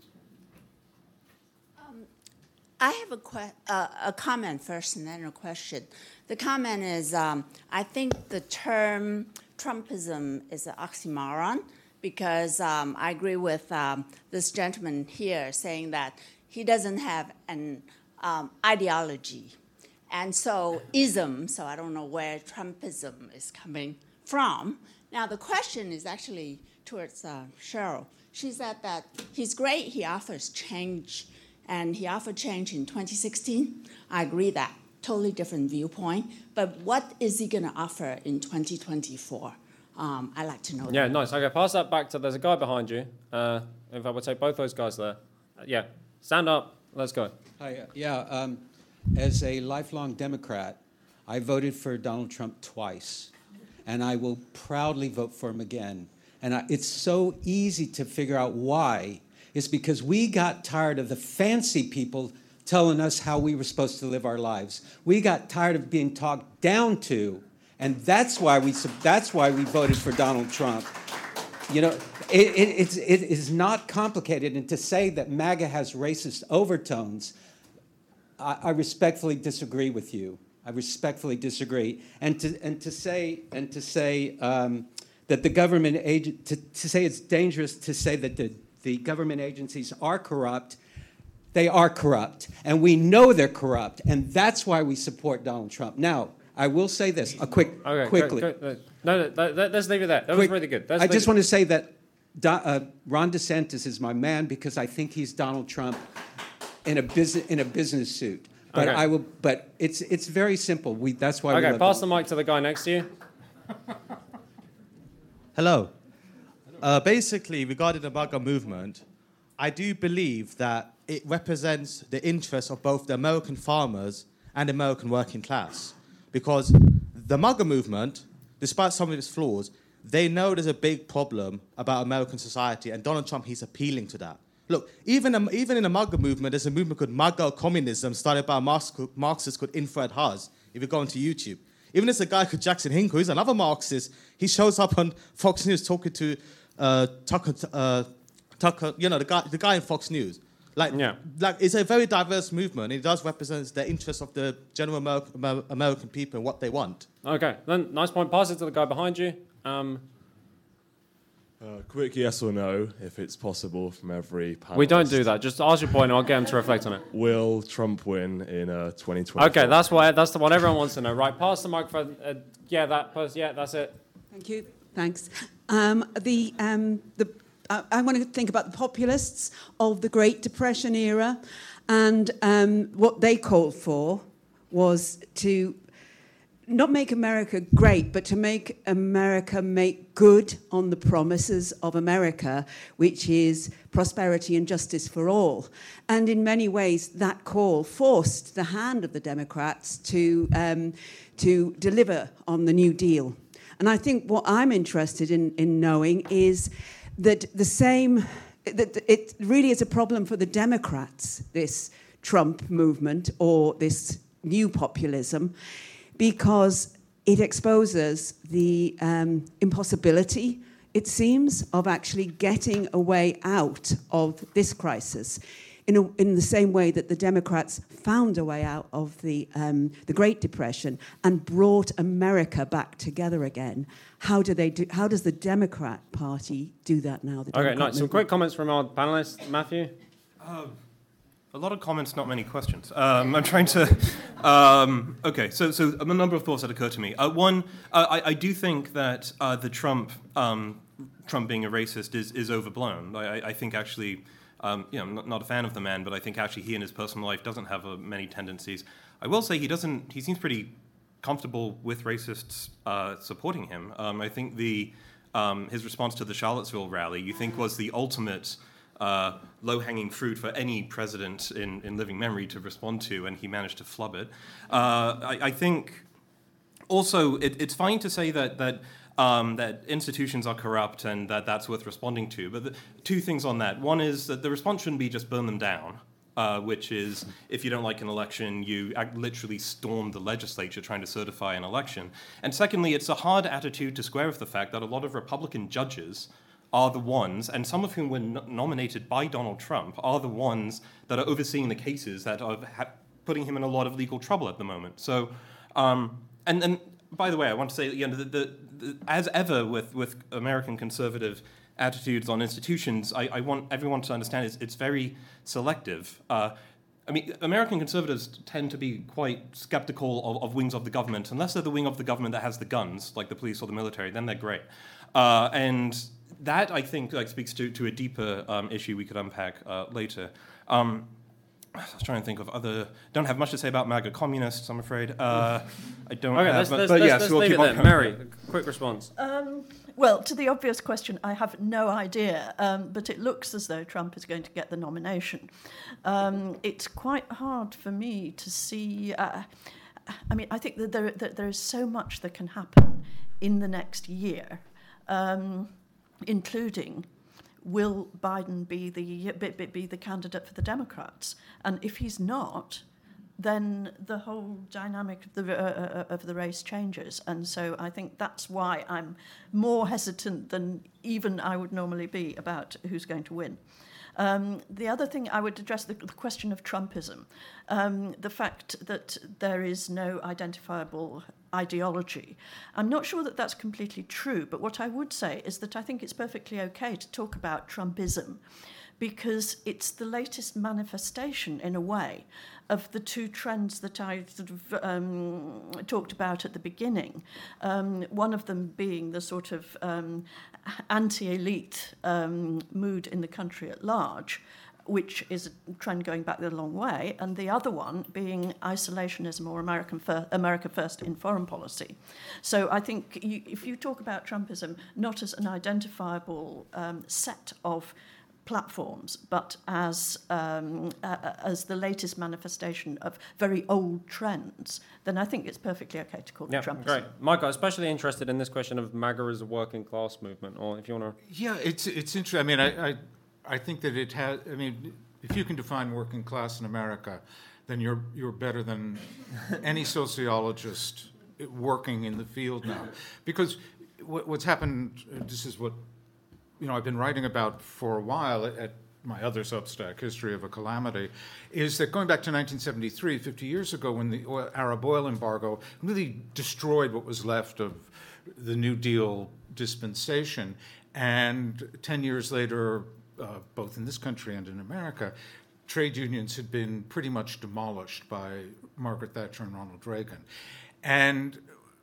I have a, que- uh, a comment first and then a question. The comment is, um, I think the term Trumpism is an oxymoron because um, I agree with um, this gentleman here saying that he doesn't have an um, ideology. And so ism, so I don't know where Trumpism is coming from. Now the question is actually towards uh, Cheryl. She said that he's great, he offers change, and he offered change in twenty sixteen. I agree that, totally different viewpoint. But what is he going to offer in twenty twenty-four? Um, I'd like to know Yeah, that. nice. Okay, pass that back to, there's a guy behind you. Uh, in fact, we'll take both those guys there. Uh, yeah, stand up, let's go. Hi, uh, yeah, um, as a lifelong Democrat, I voted for Donald Trump twice, and I will proudly vote for him again. And I, it's so easy to figure out why. It's because we got tired of the fancy people telling us how we were supposed to live our lives. We got tired of being talked down to, and that's why we that's why we voted for Donald Trump. You know, it, it, it's, it is not complicated, and to say that MAGA has racist overtones, I, I respectfully disagree with you. I respectfully disagree, and to and to say and to say um, that the government agent to, to say it's dangerous to say that the the government agencies are corrupt. They are corrupt, and we know they're corrupt, and that's why we support Donald Trump. Now, I will say this, a quick, Okay, quickly. Go, go, no, no, that, that, let's leave it there. That Quick, was really good. Let's I leave just it- want to say that Do, uh, Ron DeSantis is my man because I think he's Donald Trump in a business in a business suit. But Okay. I will. But it's it's very simple. We that's why. we Okay, love pass the Donald. mic to the guy next to you. Hello. Uh, basically, regarding the MAGA movement, I do believe that it represents the interests of both the American farmers and the American working class. Because the MAGA movement, despite some of its flaws, they know there's a big problem about American society, and Donald Trump, he's appealing to that. Look, even, um, even in the MAGA movement, there's a movement called MAGA communism started by a Marx- Marxist called Infrared Haas, if you go onto YouTube. Even there's a guy called Jackson Hinkle, who's another Marxist. He shows up on Fox News talking to uh, Tucker, uh, Tucker, you know, the guy, the guy in Fox News. Like, Yeah. like, it's a very diverse movement. It does represent the interests of the general American, Amer- American people and what they want. Okay, then nice point. Pass it to the guy behind you. Um, Uh, quick yes or no, if it's possible, from every panelist. we don't do that. Just ask your point, and I'll get him to reflect on it. Will Trump win in uh, twenty twenty? Okay, that's what that's the one everyone wants to know. Right, pass the microphone. Uh, yeah, that person. Yeah, that's it. Thank you. Thanks. Um, the um, the uh, I want to think about the populists of the Great Depression era, and um, what they called for was to not make America great, but to make America make good on the promises of America, which is prosperity and justice for all. And in many ways, that call forced the hand of the Democrats to um, to deliver on the New Deal. And I think what I'm interested in, in knowing is that the same, that it really is a problem for the Democrats, this Trump movement or this new populism, because it exposes the um, impossibility, it seems, of actually getting a way out of this crisis in, a, in the same way that the Democrats found a way out of the, um, the Great Depression and brought America back together again. How do they do? How does the Democrat Party do that now? The Okay, Democrat nice. Some movement? quick comments from our panelists. Matthew? Uh, a lot of comments, not many questions. Um, I'm trying to... Um, okay, so so a number of thoughts that occur to me. Uh, one, uh, I, I do think that uh, the Trump um, Trump being a racist is, is overblown. I, I think actually... Um, you know, I'm not, not a fan of the man, but I think actually he in his personal life doesn't have uh, many tendencies. I will say he doesn't. He seems pretty comfortable with racists uh, supporting him. Um, I think the um, his response to the Charlottesville rally, you think, was the ultimate uh, low-hanging fruit for any president in, in living memory to respond to, and he managed to flub it. Uh, I, I think also it, it's fine to say that that. Um, that institutions are corrupt and that that's worth responding to. But the, two things on that. One is that the response shouldn't be just burn them down, uh, which is if you don't like an election, you act, literally storm the legislature trying to certify an election. And secondly, it's a hard attitude to square with the fact that a lot of Republican judges are the ones, and some of whom were no- nominated by Donald Trump, are the ones that are overseeing the cases that are ha- putting him in a lot of legal trouble at the moment. So, um, and and by the way, I want to say, you know, the, the, the, as ever with, with American conservative attitudes on institutions, I, I want everyone to understand it's, it's very selective. Uh, I mean, American conservatives tend to be quite skeptical of, of wings of the government, unless they're the wing of the government that has the guns, like the police or the military, then they're great. Uh, and that, I think, like speaks to, to a deeper um, issue we could unpack uh, later. Um, I was trying to think of other... Don't have much to say about MAGA communists, I'm afraid. Uh, I don't okay, have... let's, but, let's, but let's, yes, let's we'll leave keep it on there. going. Mary, quick response. Um, well, to the obvious question, I have no idea, um, but it looks as though Trump is going to get the nomination. Um, it's quite hard for me to see... Uh, I mean, I think that there, that there is so much that can happen in the next year, um, including... will Biden be the be, be the candidate for the Democrats? And if he's not, then the whole dynamic of the uh, of the race changes. And so I think that's why I'm more hesitant than even I would normally be about who's going to win. Um, the other thing I would address the, the question of Trumpism, um, the fact that there is no identifiable ideology. I'm not sure that that's completely true, but what I would say is that I think it's perfectly okay to talk about Trumpism because it's the latest manifestation, in a way, of the two trends that I sort of um, talked about at the beginning. Um, one of them being the sort of um, anti-elite um, mood in the country at large, which is a trend going back a long way, and the other one being isolationism or American fir- America first in foreign policy. So I think you, if you talk about Trumpism not as an identifiable um, set of platforms, but as um, uh, as the latest manifestation of very old trends, then I think it's perfectly okay to call it yeah, Trumpism. Great. Michael, especially interested in this question of MAGA as a working class movement, or if you want to... Yeah, it's it's interesting. I mean, I, I I think that it has. I mean, if you can define working class in America, then you're you're better than any sociologist working in the field now. Because what, what's happened. This is what you know. I've been writing about for a while at, at my other Substack, History of a Calamity, is that going back to nineteen seventy-three, fifty years ago, when the oil, Arab oil embargo really destroyed what was left of the New Deal dispensation, and ten years later. Uh, both in this country and in America, trade unions had been pretty much demolished by Margaret Thatcher and Ronald Reagan. And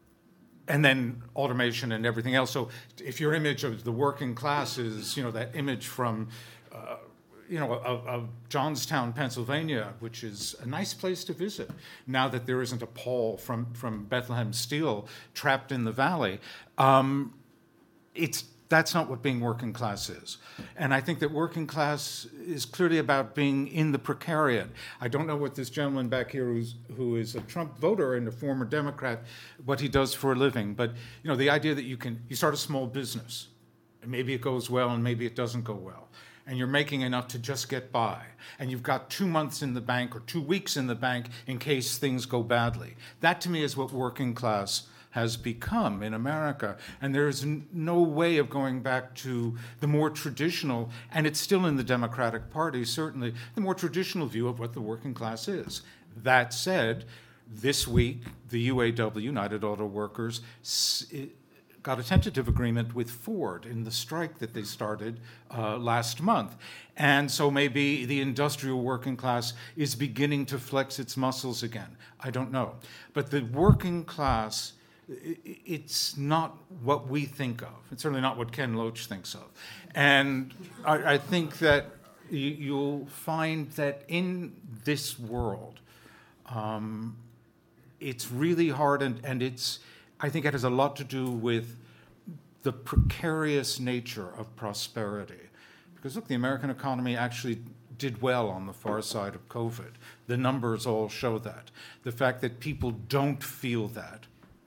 and then automation and everything else. So if your image of the working class is, you know, that image from, uh, you know, of, of Johnstown, Pennsylvania, which is a nice place to visit, now that there isn't a Paul from, from Bethlehem Steel trapped in the valley, um, it's That's not what being working class is. And I think that working class is clearly about being in the precariat. I don't know what this gentleman back here who's, who is a Trump voter and a former Democrat, what he does for a living. But, you know, the idea that you can, you start a small business, and maybe it goes well and maybe it doesn't go well, and you're making enough to just get by, and you've got two months in the bank or two weeks in the bank in case things go badly. That, to me, is what working class has become in America. And there is n- no way of going back to the more traditional, and it's still in the Democratic Party, certainly, the more traditional view of what the working class is. That said, this week, the U A W, United Auto Workers, s- got a tentative agreement with Ford in the strike that they started uh, last month. And so maybe the industrial working class is beginning to flex its muscles again. I don't know. But the working class, it's not what we think of. It's certainly not what Ken Loach thinks of. And I, I think that you, you'll find that in this world, um, it's really hard, and, and it's, I think it has a lot to do with the precarious nature of prosperity. Because look, the American economy actually did well on the far side of COVID. The numbers all show that. The fact that people don't feel that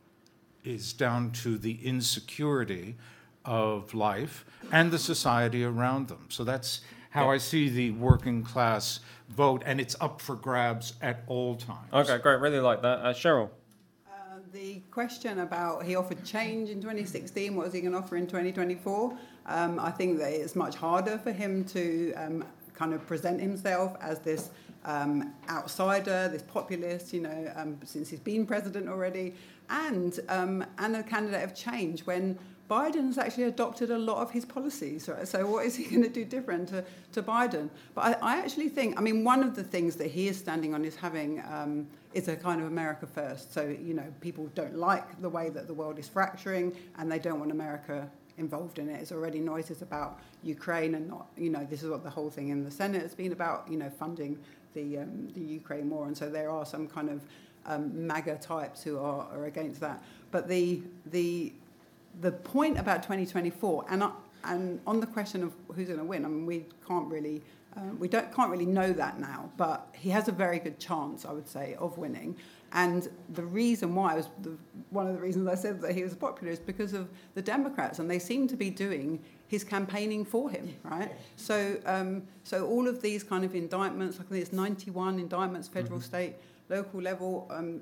is down to the insecurity of life and the society around them. So that's how I see the working class vote, and it's up for grabs at all times. Okay, great. Really like that. Uh, Cheryl? Uh, the question about he offered change in twenty sixteen, what is he going to offer in twenty twenty-four? Um, I think that it's much harder for him to um, kind of present himself as this um, outsider, this populist, you know, um, since he's been president already, and um, and a candidate of change when Biden's actually adopted a lot of his policies, right? So what is he going to do different to, to Biden? But I, I actually think, I mean, one of the things that he is standing on is having, um, is a kind of America first. So, you know, people don't like the way that the world is fracturing and they don't want America involved in it. There's already noises about Ukraine and not, you know, this is what the whole thing in the Senate has been about, you know, funding the um, the Ukraine war. And so there are some kind of um, MAGA types who are, are against that. But the the the point about twenty twenty-four, and I, and on the question of who's going to win, I mean, we can't really um, we don't can't really know that now. But he has a very good chance, I would say, of winning. And the reason why was the, one of the reasons I said that he was popular is because of the Democrats, and they seem to be doing his campaigning for him, right? So, um, so all of these kind of indictments, like there's ninety-one indictments, federal, mm-hmm. state, local level. Um,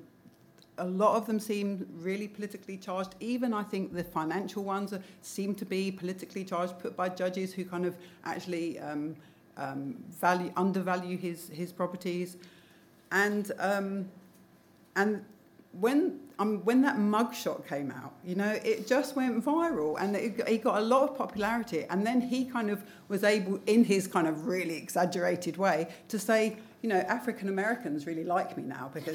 a lot of them seem really politically charged. Even I think the financial ones are, seem to be politically charged, put by judges who kind of actually um, um, value undervalue his his properties, and. Um, And when um, when that mugshot came out, you know, it just went viral, and it, it got a lot of popularity. And then he kind of was able, in his kind of really exaggerated way, to say, you know, African Americans really like me now because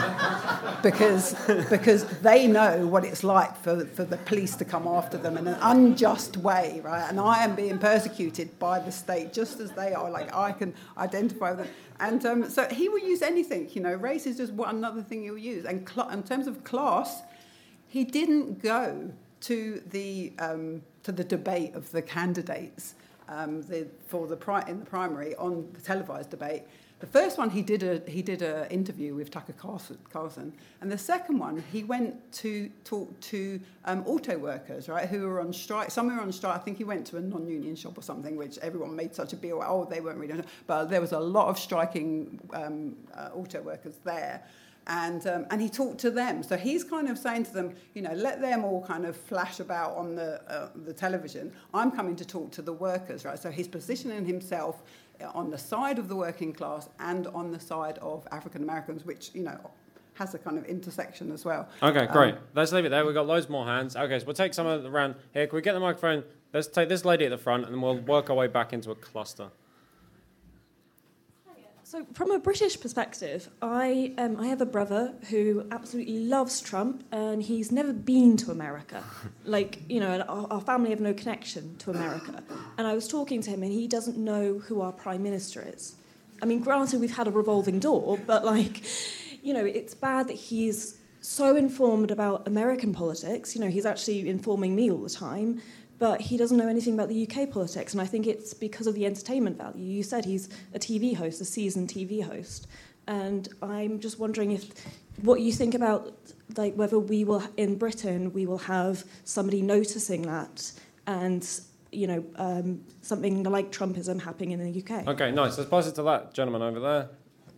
uh, because because they know what it's like for for the police to come after them in an unjust way, right? And I am being persecuted by the state just as they are. Like I can identify with them. And um, so he will use anything, you know, race is just one another thing he'll use. And cl- in terms of class, he didn't go to the um, to the debate of the candidates um, the, for the pri- in the primary on the televised debate. The first one he did a he did an interview with Tucker Carlson, and the second one he went to talk to um, auto workers, right, who were on strike. Some were on strike. I think he went to a non-union shop or something, which everyone made such a deal. Oh, they weren't really, but there was a lot of striking um, uh, auto workers there. And um, and he talked to them. So he's kind of saying to them, you know, let them all kind of flash about on the uh, the television. I'm coming to talk to the workers, right? So he's positioning himself on the side of the working class and on the side of African Americans, which, you know, has a kind of intersection as well. Okay, great. Um, Let's leave it there. We've got loads more hands. Okay, so we'll take some of the round here. Can we get the microphone? Let's take this lady at the front, and then we'll work our way back into a cluster. So, from a British perspective, I um, I have a brother who absolutely loves Trump, and he's never been to America. Like, you know, and our, our family have no connection to America. And I was talking to him, and he doesn't know who our prime minister is. I mean, granted, we've had a revolving door, but, like, you know, it's bad that he's so informed about American politics. You know, he's actually informing me all the time. But he doesn't know anything about the U K politics, and I think it's because of the entertainment value. You said he's a T V host, a seasoned T V host, and I'm just wondering if what you think about, like, whether we will, in Britain, we will have somebody noticing that, and, you know, um, something like Trumpism happening in the U K. Okay, nice. Let's pass it to that gentleman over there.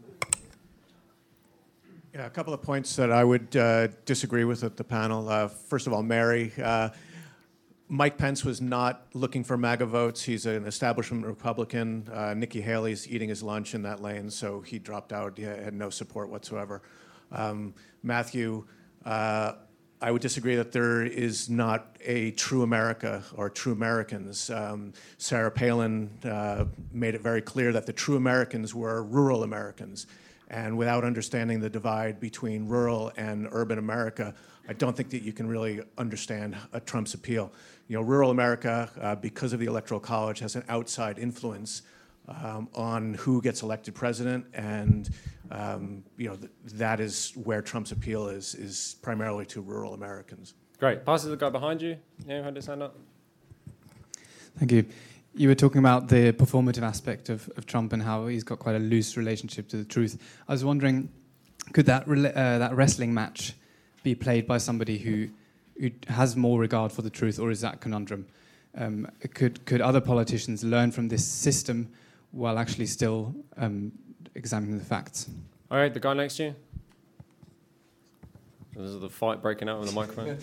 Yeah, a couple of points that I would uh, disagree with at the panel. Uh, first of all, Mary. Uh, Mike Pence was not looking for MAGA votes. He's an establishment Republican. Uh, Nikki Haley's eating his lunch in that lane, so he dropped out. He had no support whatsoever. Um, Matthew, uh, I would disagree that there is not a true America or true Americans. Um, Sarah Palin uh, made it very clear that the true Americans were rural Americans. And without understanding the divide between rural and urban America, I don't think that you can really understand uh, Trump's appeal. You know, rural America, uh, because of the Electoral College, has an outside influence um, on who gets elected president, and um, you know th- that is where Trump's appeal is is primarily to rural Americans. Great. Pass it to the guy behind you. Yeah, had his hand up. Thank you. You were talking about the performative aspect of, of Trump and how he's got quite a loose relationship to the truth. I was wondering, could that rela- uh, that wrestling match be played by somebody who, who has more regard for the truth, or is that conundrum? Um, could could other politicians learn from this system while actually still um, examining the facts? All right, the guy next to you. This is the fight breaking out with the microphone.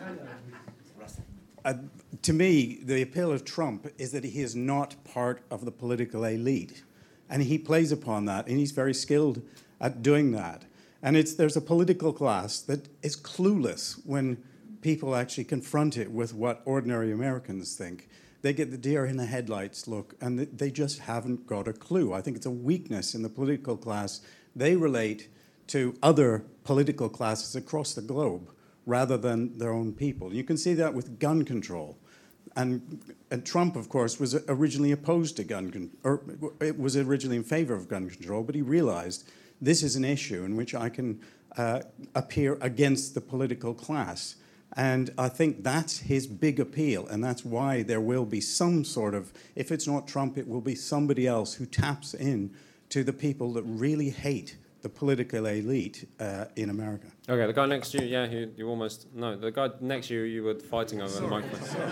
Uh, to me, the appeal of Trump is that he is not part of the political elite. And he plays upon that, and he's very skilled at doing that. And it's there's a political class that is clueless when people actually confront it with what ordinary Americans think. They get the deer in the headlights look, and they just haven't got a clue. I think it's a weakness in the political class. They relate to other political classes across the globe rather than their own people. You can see that with gun control. and and Trump, of course, was originally opposed to gun con- or it was originally in favor of gun control, but he realized this is an issue in which I can uh, appear against the political class. And I think that's his big appeal, and that's why there will be some sort of, if it's not Trump, it will be somebody else who taps in to the people that really hate the political elite uh, in America. Okay, the guy next to you, yeah, you, you almost, no, the guy next to you, you were fighting over the microphone.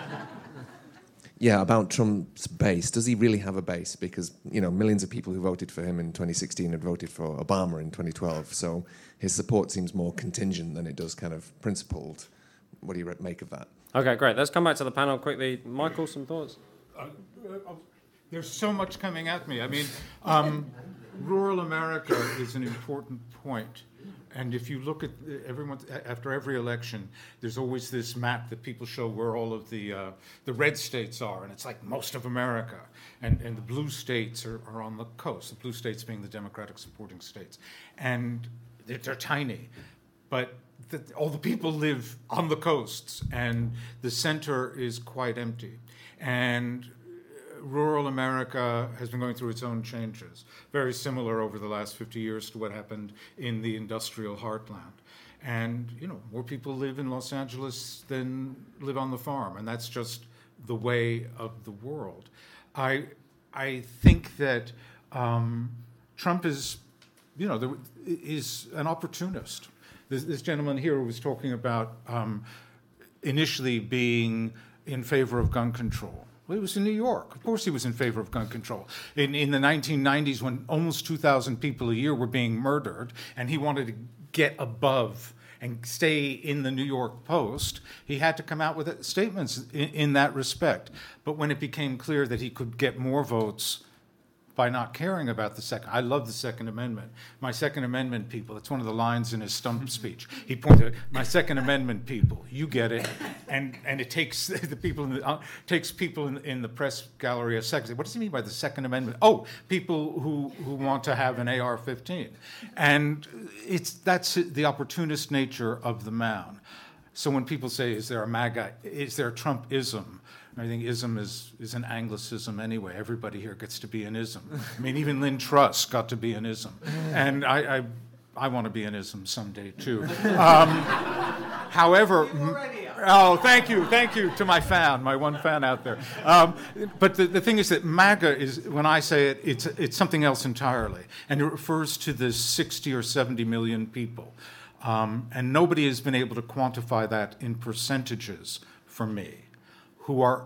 Yeah, about Trump's base. Does he really have a base? Because, you know, millions of people who voted for him in twenty sixteen had voted for Obama in twenty twelve. So his support seems more contingent than it does kind of principled. What do you make of that? Okay, great. Let's come back to the panel quickly. Michael, some thoughts? Uh, uh, there's so much coming at me. I mean, um, rural America is an important point. And if you look at everyone, after every election, there's always this map that people show where all of the uh, the red states are, and it's like most of America, and and the blue states are, are on the coast. The blue states being the Democratic supporting states, and they're, they're tiny, but the, all the people live on the coasts, and the center is quite empty, and rural America has been going through its own changes, very similar over the last fifty years to what happened in the industrial heartland. And, you know, more people live in Los Angeles than live on the farm, and that's just the way of the world. I I think that um, Trump is, you know, there, is an opportunist. This, this gentleman here was talking about um, initially being in favor of gun control. Well, he was in New York. Of course he was in favor of gun control. In, in the nineteen nineties, when almost two thousand people a year were being murdered, and he wanted to get above and stay in the New York Post, he had to come out with statements in, in that respect. But when it became clear that he could get more votes by not caring about the second, I love the Second Amendment. My Second Amendment people, it's one of the lines in his stump speech. He pointed, my Second Amendment people, you get it. And and it takes the people in the, uh, takes people in, in the press gallery a second. What does he mean by the Second Amendment? Oh, people who, who want to have an A R fifteen. And it's that's the opportunist nature of the man. So when people say, is there a MAGA, is there a Trumpism? I think ism is, is an Anglicism anyway. Everybody here gets to be an ism. I mean, even Lynn Truss got to be an ism. And I I, I want to be an ism someday, too. Um, however, oh, thank you, thank you to my fan, my one fan out there. Um, but the, the thing is that MAGA is, when I say it, it's, it's something else entirely. And it refers to the sixty or seventy million people. Um, and nobody has been able to quantify that in percentages for me, who are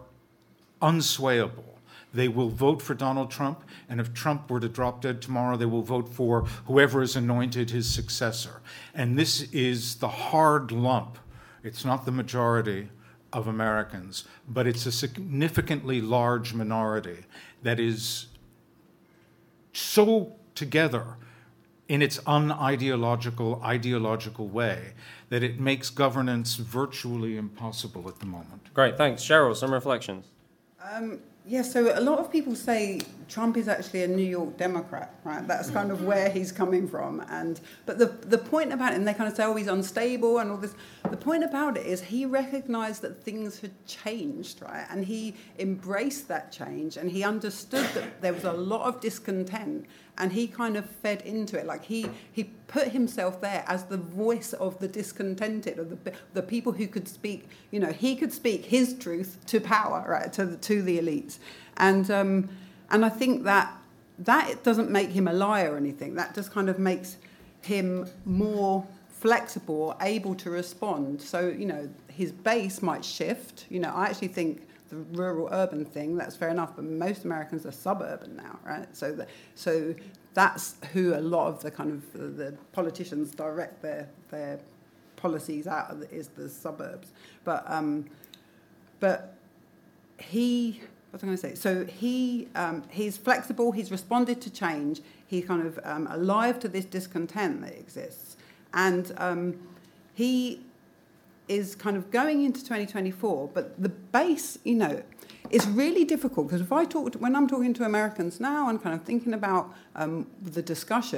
unswayable. They will vote for Donald Trump, and if Trump were to drop dead tomorrow, they will vote for whoever is anointed his successor. And this is the hard lump. It's not the majority of Americans, but it's a significantly large minority that is so together in its unideological, ideological way that it makes governance virtually impossible at the moment. Great, thanks. Cheryl, some reflections. Um, yeah, so a lot of people say Trump is actually a New York Democrat, right? That's kind of where he's coming from. And but the the point about it, and they kind of say, oh, he's unstable and all this. The point about it is he recognized that things had changed, right? And he embraced that change, and he understood that there was a lot of discontent, and he kind of fed into it. Like he he put himself there as the voice of the discontented, of the the people who could speak, you know, he could speak his truth to power, right, to the, to the elites. And um, and I think that that doesn't make him a liar or anything. That just kind of makes him more flexible, able to respond. So, you know, his base might shift. You know, I actually think the rural-urban thing, that's fair enough, but most Americans are suburban now, right? So the, so that's who a lot of the kind of the, the politicians direct their their policies out of, is the suburbs. But um, but he... What was I going to say? So he um, he's flexible. He's responded to change. He's kind of um, alive to this discontent that exists, and um, he is kind of going into twenty twenty-four. But the base, you know, is really difficult because if I talk to, when I'm talking to Americans now and kind of thinking about um, the discussion,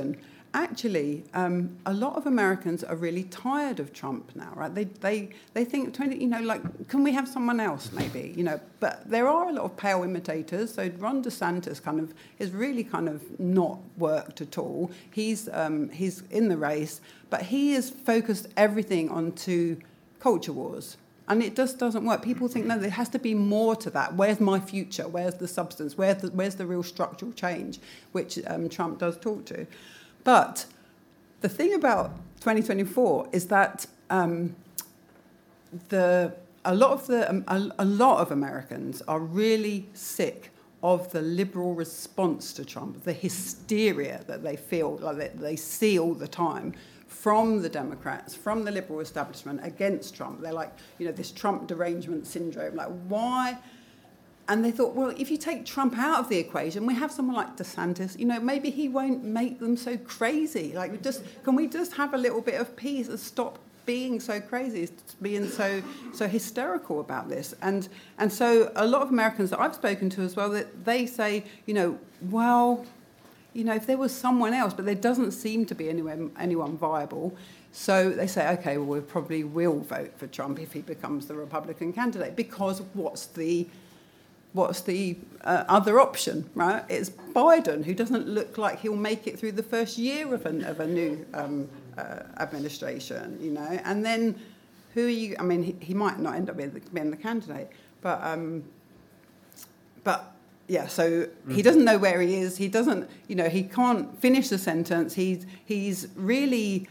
actually, um, a lot of Americans are really tired of Trump now, right? They they they think, you know, like, can we have someone else, maybe, you know? But there are a lot of pale imitators. So Ron DeSantis kind of is really kind of not worked at all. He's um, he's in the race, but he has focused everything onto culture wars. And it just doesn't work. People think, no, there has to be more to that. Where's my future? Where's the substance? Where's the, where's the real structural change, which um, Trump does talk to? But the thing about twenty twenty-four is that um, the a lot of the um, a, a lot of Americans are really sick of the liberal response to Trump, the hysteria that they feel, like they, they see all the time from the Democrats, from the liberal establishment against Trump. They're like, you know, this Trump derangement syndrome. Like, why? And they thought, well, if you take Trump out of the equation, we have someone like DeSantis, you know, maybe he won't make them so crazy. Like, we just can we just have a little bit of peace and stop being so crazy, being so so hysterical about this? And and so a lot of Americans that I've spoken to as well, that they say, you know, well, you know, if there was someone else, but there doesn't seem to be anyone anyone viable. So they say, okay, well, we probably will vote for Trump if he becomes the Republican candidate, because what's the What's the uh, other option, right? It's Biden, who doesn't look like he'll make it through the first year of a, of a new um, uh, administration, you know? And then who are you... I mean, he, he might not end up being the, being the candidate, but... Um, but, yeah, so he doesn't know where he is. He doesn't... You know, he can't finish the sentence. He's, he's really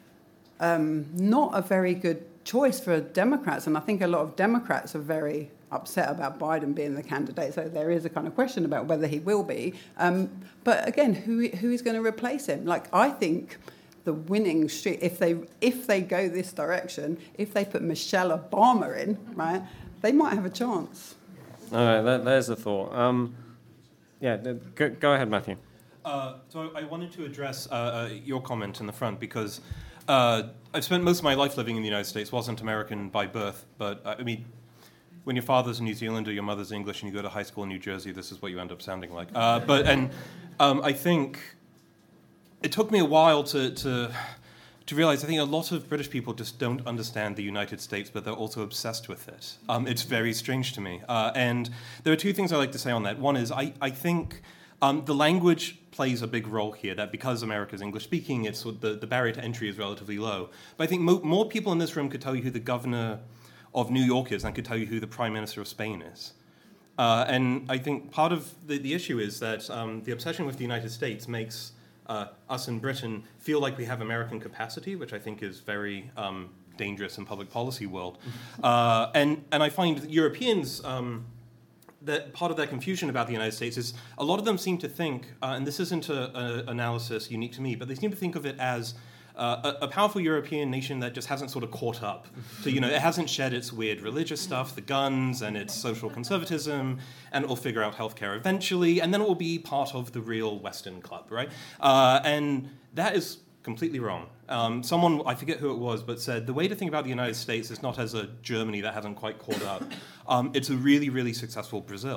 um, not a very good choice for Democrats, and I think a lot of Democrats are very upset about Biden being the candidate, so there is a kind of question about whether he will be. Um, but again, who who is going to replace him? Like, I think the winning streak, if they if they go this direction, if they put Michelle Obama in, right, they might have a chance. All right, that, there's a thought. Um, yeah, go, go ahead, Matthew. Uh, so I wanted to address uh, uh, your comment in the front, because uh, I've spent most of my life living in the United States. Wasn't American by birth, but uh, I mean, when your father's New Zealander, your mother's English, and you go to high school in New Jersey, this is what you end up sounding like. Uh, but and um, I think it took me a while to, to to realize. I think a lot of British people just don't understand the United States, but they're also obsessed with it. Um, it's very strange to me. Uh, and there are two things I like to say on that. One is I I think um, the language plays a big role here. That because America's English speaking, it's the the barrier to entry is relatively low. But I think mo- more people in this room could tell you who the governor of New York is, and I could tell you who the Prime Minister of Spain is. Uh, and I think part of the, the issue is that um, the obsession with the United States makes uh, us in Britain feel like we have American capacity, which I think is very um, dangerous in public policy world. Uh, and, and I find that Europeans, um, that part of their confusion about the United States is a lot of them seem to think, uh, and this isn't an analysis unique to me, but they seem to think of it as Uh, a, a powerful European nation that just hasn't sort of caught up. So, you know, it hasn't shed its weird religious stuff, the guns and its social conservatism, and it will figure out healthcare eventually, and then it will be part of the real Western club, right? Uh, and that is completely wrong. Um, someone, I forget who it was, but said the way to think about the United States is not as a Germany that hasn't quite caught up. Um, it's a really, really successful Brazil.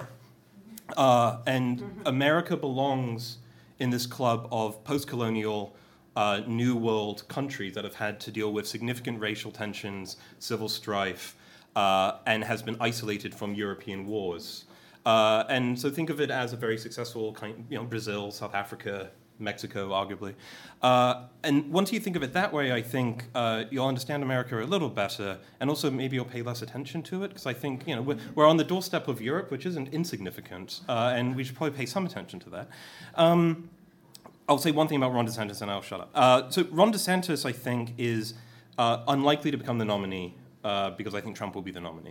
Uh, and America belongs in this club of post-colonial Uh, New World countries that have had to deal with significant racial tensions, civil strife, uh, and has been isolated from European wars. Uh, and so think of it as a very successful kind, you know, Brazil, South Africa, Mexico, arguably. Uh, and once you think of it that way, I think uh, you'll understand America a little better, and also maybe you'll pay less attention to it, because I think, you know, we're, we're on the doorstep of Europe, which isn't insignificant, uh, and we should probably pay some attention to that. Um, I'll say one thing about Ron DeSantis and I'll shut up. Uh, so Ron DeSantis, I think, is uh, unlikely to become the nominee uh, because I think Trump will be the nominee.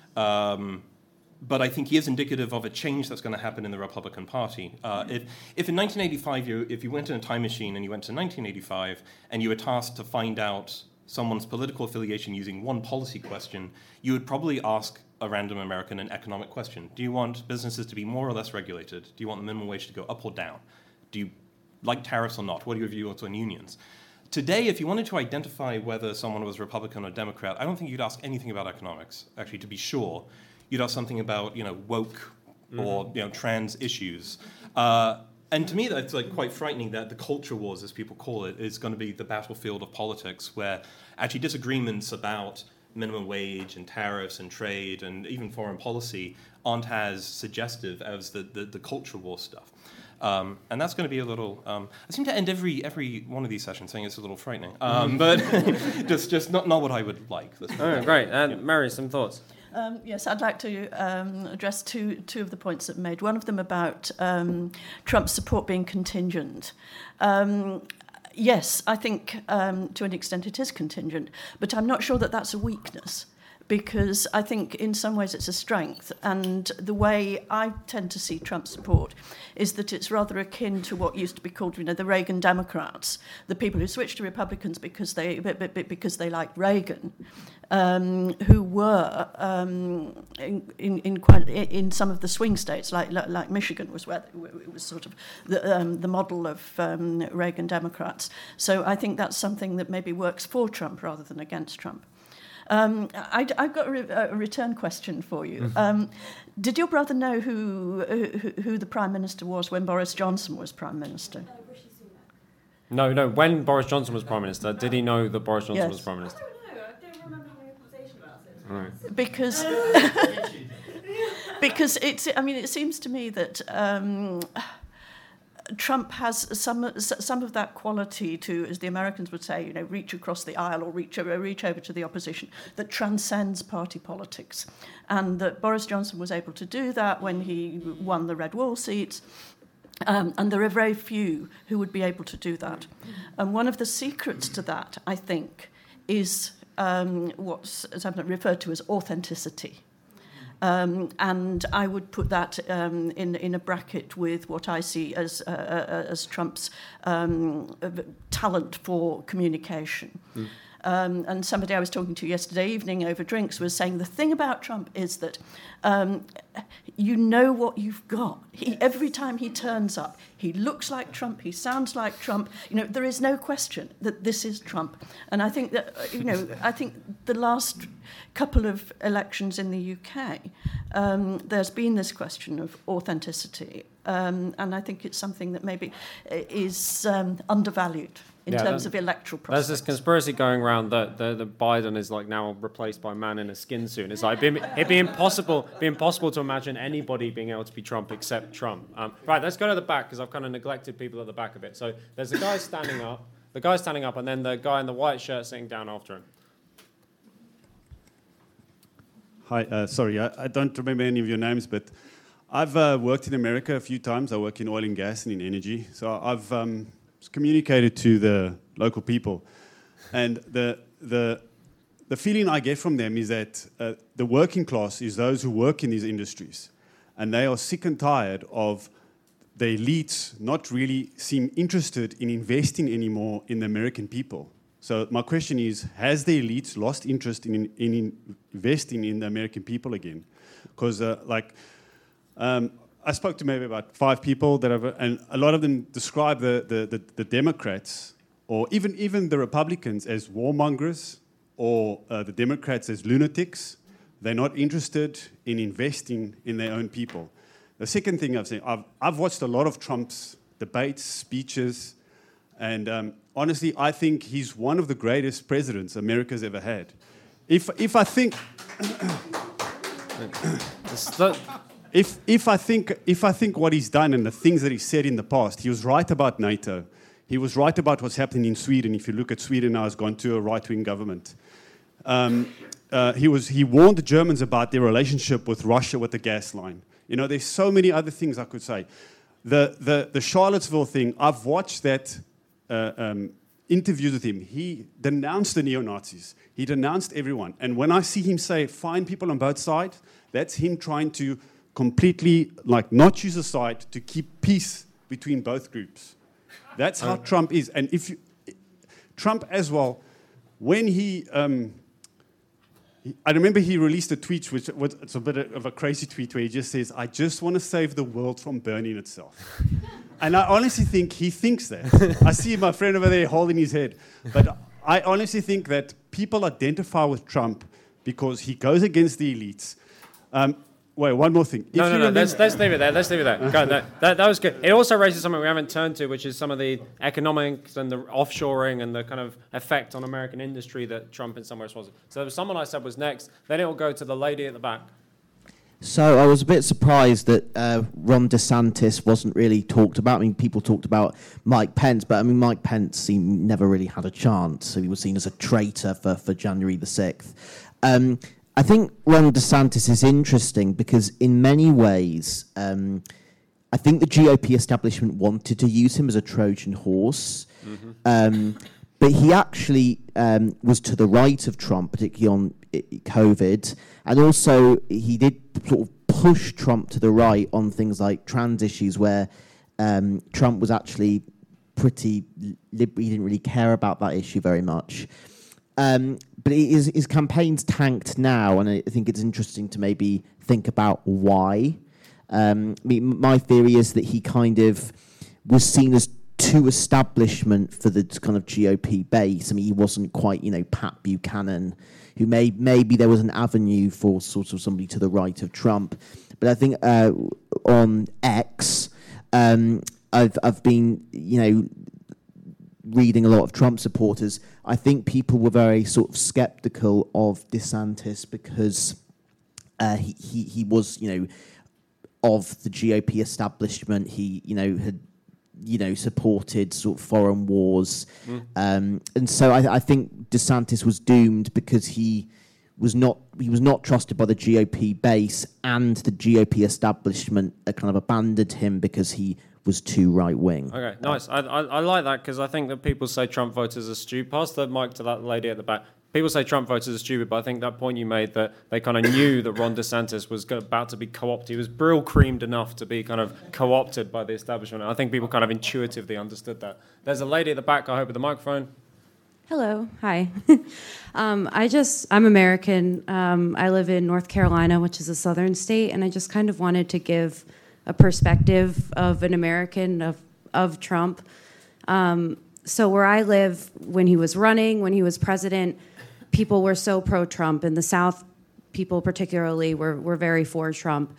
Um, but I think he is indicative of a change that's going to happen in the Republican Party. Uh, if, if in nineteen eighty-five, you, if you went in a time machine and you went to nineteen eighty-five and you were tasked to find out someone's political affiliation using one policy question, you would probably ask a random American an economic question. Do you want businesses to be more or less regulated? Do you want the minimum wage to go up or down? Do you like tariffs or not? What are your views on unions? Today, if you wanted to identify whether someone was Republican or Democrat, I don't think you'd ask anything about economics. Actually, to be sure, you'd ask something about, you know, woke mm-hmm. or, you know, trans issues. Uh, and to me, that's like quite frightening that the culture wars, as people call it, is going to be the battlefield of politics, where actually disagreements about minimum wage and tariffs and trade and even foreign policy aren't as suggestive as the, the, the culture war stuff. Um, and that's going to be a little... Um, I seem to end every every one of these sessions saying it's a little frightening. Um, but just just not, not what I would like. Oh, great. And yeah. Mary, some thoughts? Um, yes, I'd like to um, address two two of the points that were made. One of them about um, Trump's support being contingent. Um, yes, I think um, to an extent it is contingent, but I'm not sure that that's a weakness, because I think in some ways it's a strength. And the way I tend to see Trump's support is that it's rather akin to what used to be called, you know, the Reagan Democrats, the people who switched to Republicans because they because they liked Reagan, um, who were um, in, in, in quite in some of the swing states, like like Michigan was where it was sort of the um, the model of um, Reagan Democrats. So I think that's something that maybe works for Trump rather than against Trump. Um, I, I've got a, re- a return question for you. Mm-hmm. Um, did your brother know who, who who the Prime Minister was when Boris Johnson was Prime Minister? No, no. When Boris Johnson was Prime Minister, did he know that Boris Johnson yes. was Prime Minister? I don't know. I don't remember having a conversation about it. Right. Because, because it's. I mean, it seems to me that Um, Trump has some some of that quality to, as the Americans would say, you know, reach across the aisle or reach over, reach over to the opposition, that transcends party politics. And that Boris Johnson was able to do that when he won the Red Wall seats. Um, and there are very few who would be able to do that. And one of the secrets to that, I think, is um, what's sometimes referred to as authenticity. Um, and I would put that um, in in a bracket with what I see as uh, uh, as Trump's um, talent for communication. Mm. Um, and somebody I was talking to yesterday evening over drinks was saying the thing about Trump is that um, you know what you've got. He, every time he turns up, he looks like Trump, he sounds like Trump. You know, there is no question that this is Trump. And I think that, you know, I think the last couple of elections in the U K, um, there's been this question of authenticity. Um, and I think it's something that maybe is um, undervalued in yeah, terms that, of electoral process. There's this conspiracy going around that, that, that Biden is like now replaced by a man in a skin suit. It's like it'd be, it'd be impossible, be impossible to imagine anybody being able to be Trump except Trump. Um, right, let's go to the back because I've kind of neglected people at the back a bit. So there's the guy standing up, the guy standing up, and then the guy in the white shirt sitting down after him. Hi, uh, sorry, I, I don't remember any of your names, but I've uh, worked in America a few times. I work in oil and gas and in energy. So I've um, communicated to the local people. And the, the, the feeling I get from them is that uh, the working class is those who work in these industries. And they are sick and tired of the elites not really seem interested in investing anymore in the American people. So my question is, has the elites lost interest in, in investing in the American people again? Because uh, like... Um, I spoke to maybe about five people that have, and a lot of them describe the, the, the, the Democrats or even, even the Republicans as warmongers or uh, the Democrats as lunatics. They're not interested in investing in their own people. The second thing I've seen, I've, I've watched a lot of Trump's debates, speeches, and um, honestly, I think he's one of the greatest presidents America's ever had. If, if I think... If if I think if I think what he's done and the things that he said in the past, he was right about NATO. He was right about what's happening in Sweden. If you look at Sweden now, has gone to a right-wing government. Um, uh, he was he warned the Germans about their relationship with Russia with the gas line. You know, there's so many other things I could say. The the the Charlottesville thing. I've watched that uh, um, interviews with him. He denounced the neo-Nazis. He denounced everyone. And when I see him say, "Find people on both sides," that's him trying to completely, like, not choose a side to keep peace between both groups. That's how um, Trump is. And if you, Trump as well, when he, um, he, I remember he released a tweet, which was it's a bit of a crazy tweet, where he just says, "I just want to save the world from burning itself." And I honestly think he thinks that. I see my friend over there holding his head. But I honestly think that people identify with Trump because he goes against the elites. Um, Wait, one more thing. If No, no, you no. live- Let's, let's leave it there. Let's leave it there. Go, that, that, that was good. It also raises something we haven't turned to, which is some of the economics and the offshoring and the kind of effect on American industry that Trump in some ways was. So there was someone I said was next. Then it will go to the lady at the back. So I was a bit surprised that uh, Ron DeSantis wasn't really talked about. I mean, people talked about Mike Pence, but I mean, Mike Pence he never really had a chance. So he was seen as a traitor for, for January the sixth. Um, I think Ron DeSantis is interesting because in many ways, um, I think the G O P establishment wanted to use him as a Trojan horse. Mm-hmm. Um, but he actually um, was to the right of Trump, particularly on COVID. And also, he did sort of push Trump to the right on things like trans issues, where um, Trump was actually pretty liberal. He didn't really care about that issue very much. Um, but his, his campaign's tanked now, and I think it's interesting to maybe think about why. Um, I mean, my theory is that he kind of was seen as too establishment for the kind of G O P base. I mean, he wasn't quite, you know, Pat Buchanan, who may, maybe there was an avenue for sort of somebody to the right of Trump. But I think uh, on X, um, I've I've been, you know, reading a lot of Trump supporters. I think people were very sort of skeptical of DeSantis because uh, he, he he was, you know, of the G O P establishment. He, you know, had you know, supported sort of foreign wars. Mm. Um, and so I, I think DeSantis was doomed because he was not he was not trusted by the G O P base, and the G O P establishment uh, kind of abandoned him because he was too right-wing. Okay, nice. I, I, I like that because I think that people say Trump voters are stupid. Pass the mic to that lady at the back. People say Trump voters are stupid, but I think that point you made that they kind of knew that Ron DeSantis was about to be co-opted. He was brill creamed enough to be kind of co-opted by the establishment. And I think people kind of intuitively understood that. There's a lady at the back, I hope, with the microphone. Hello, hi. um, I just, I'm American. Um, I live in North Carolina, which is a southern state, and I just kind of wanted to give a perspective of an American, of, of Trump. Um, so where I live, when he was running, when he was president, people were so pro-Trump. In the South, people particularly were, were very for Trump.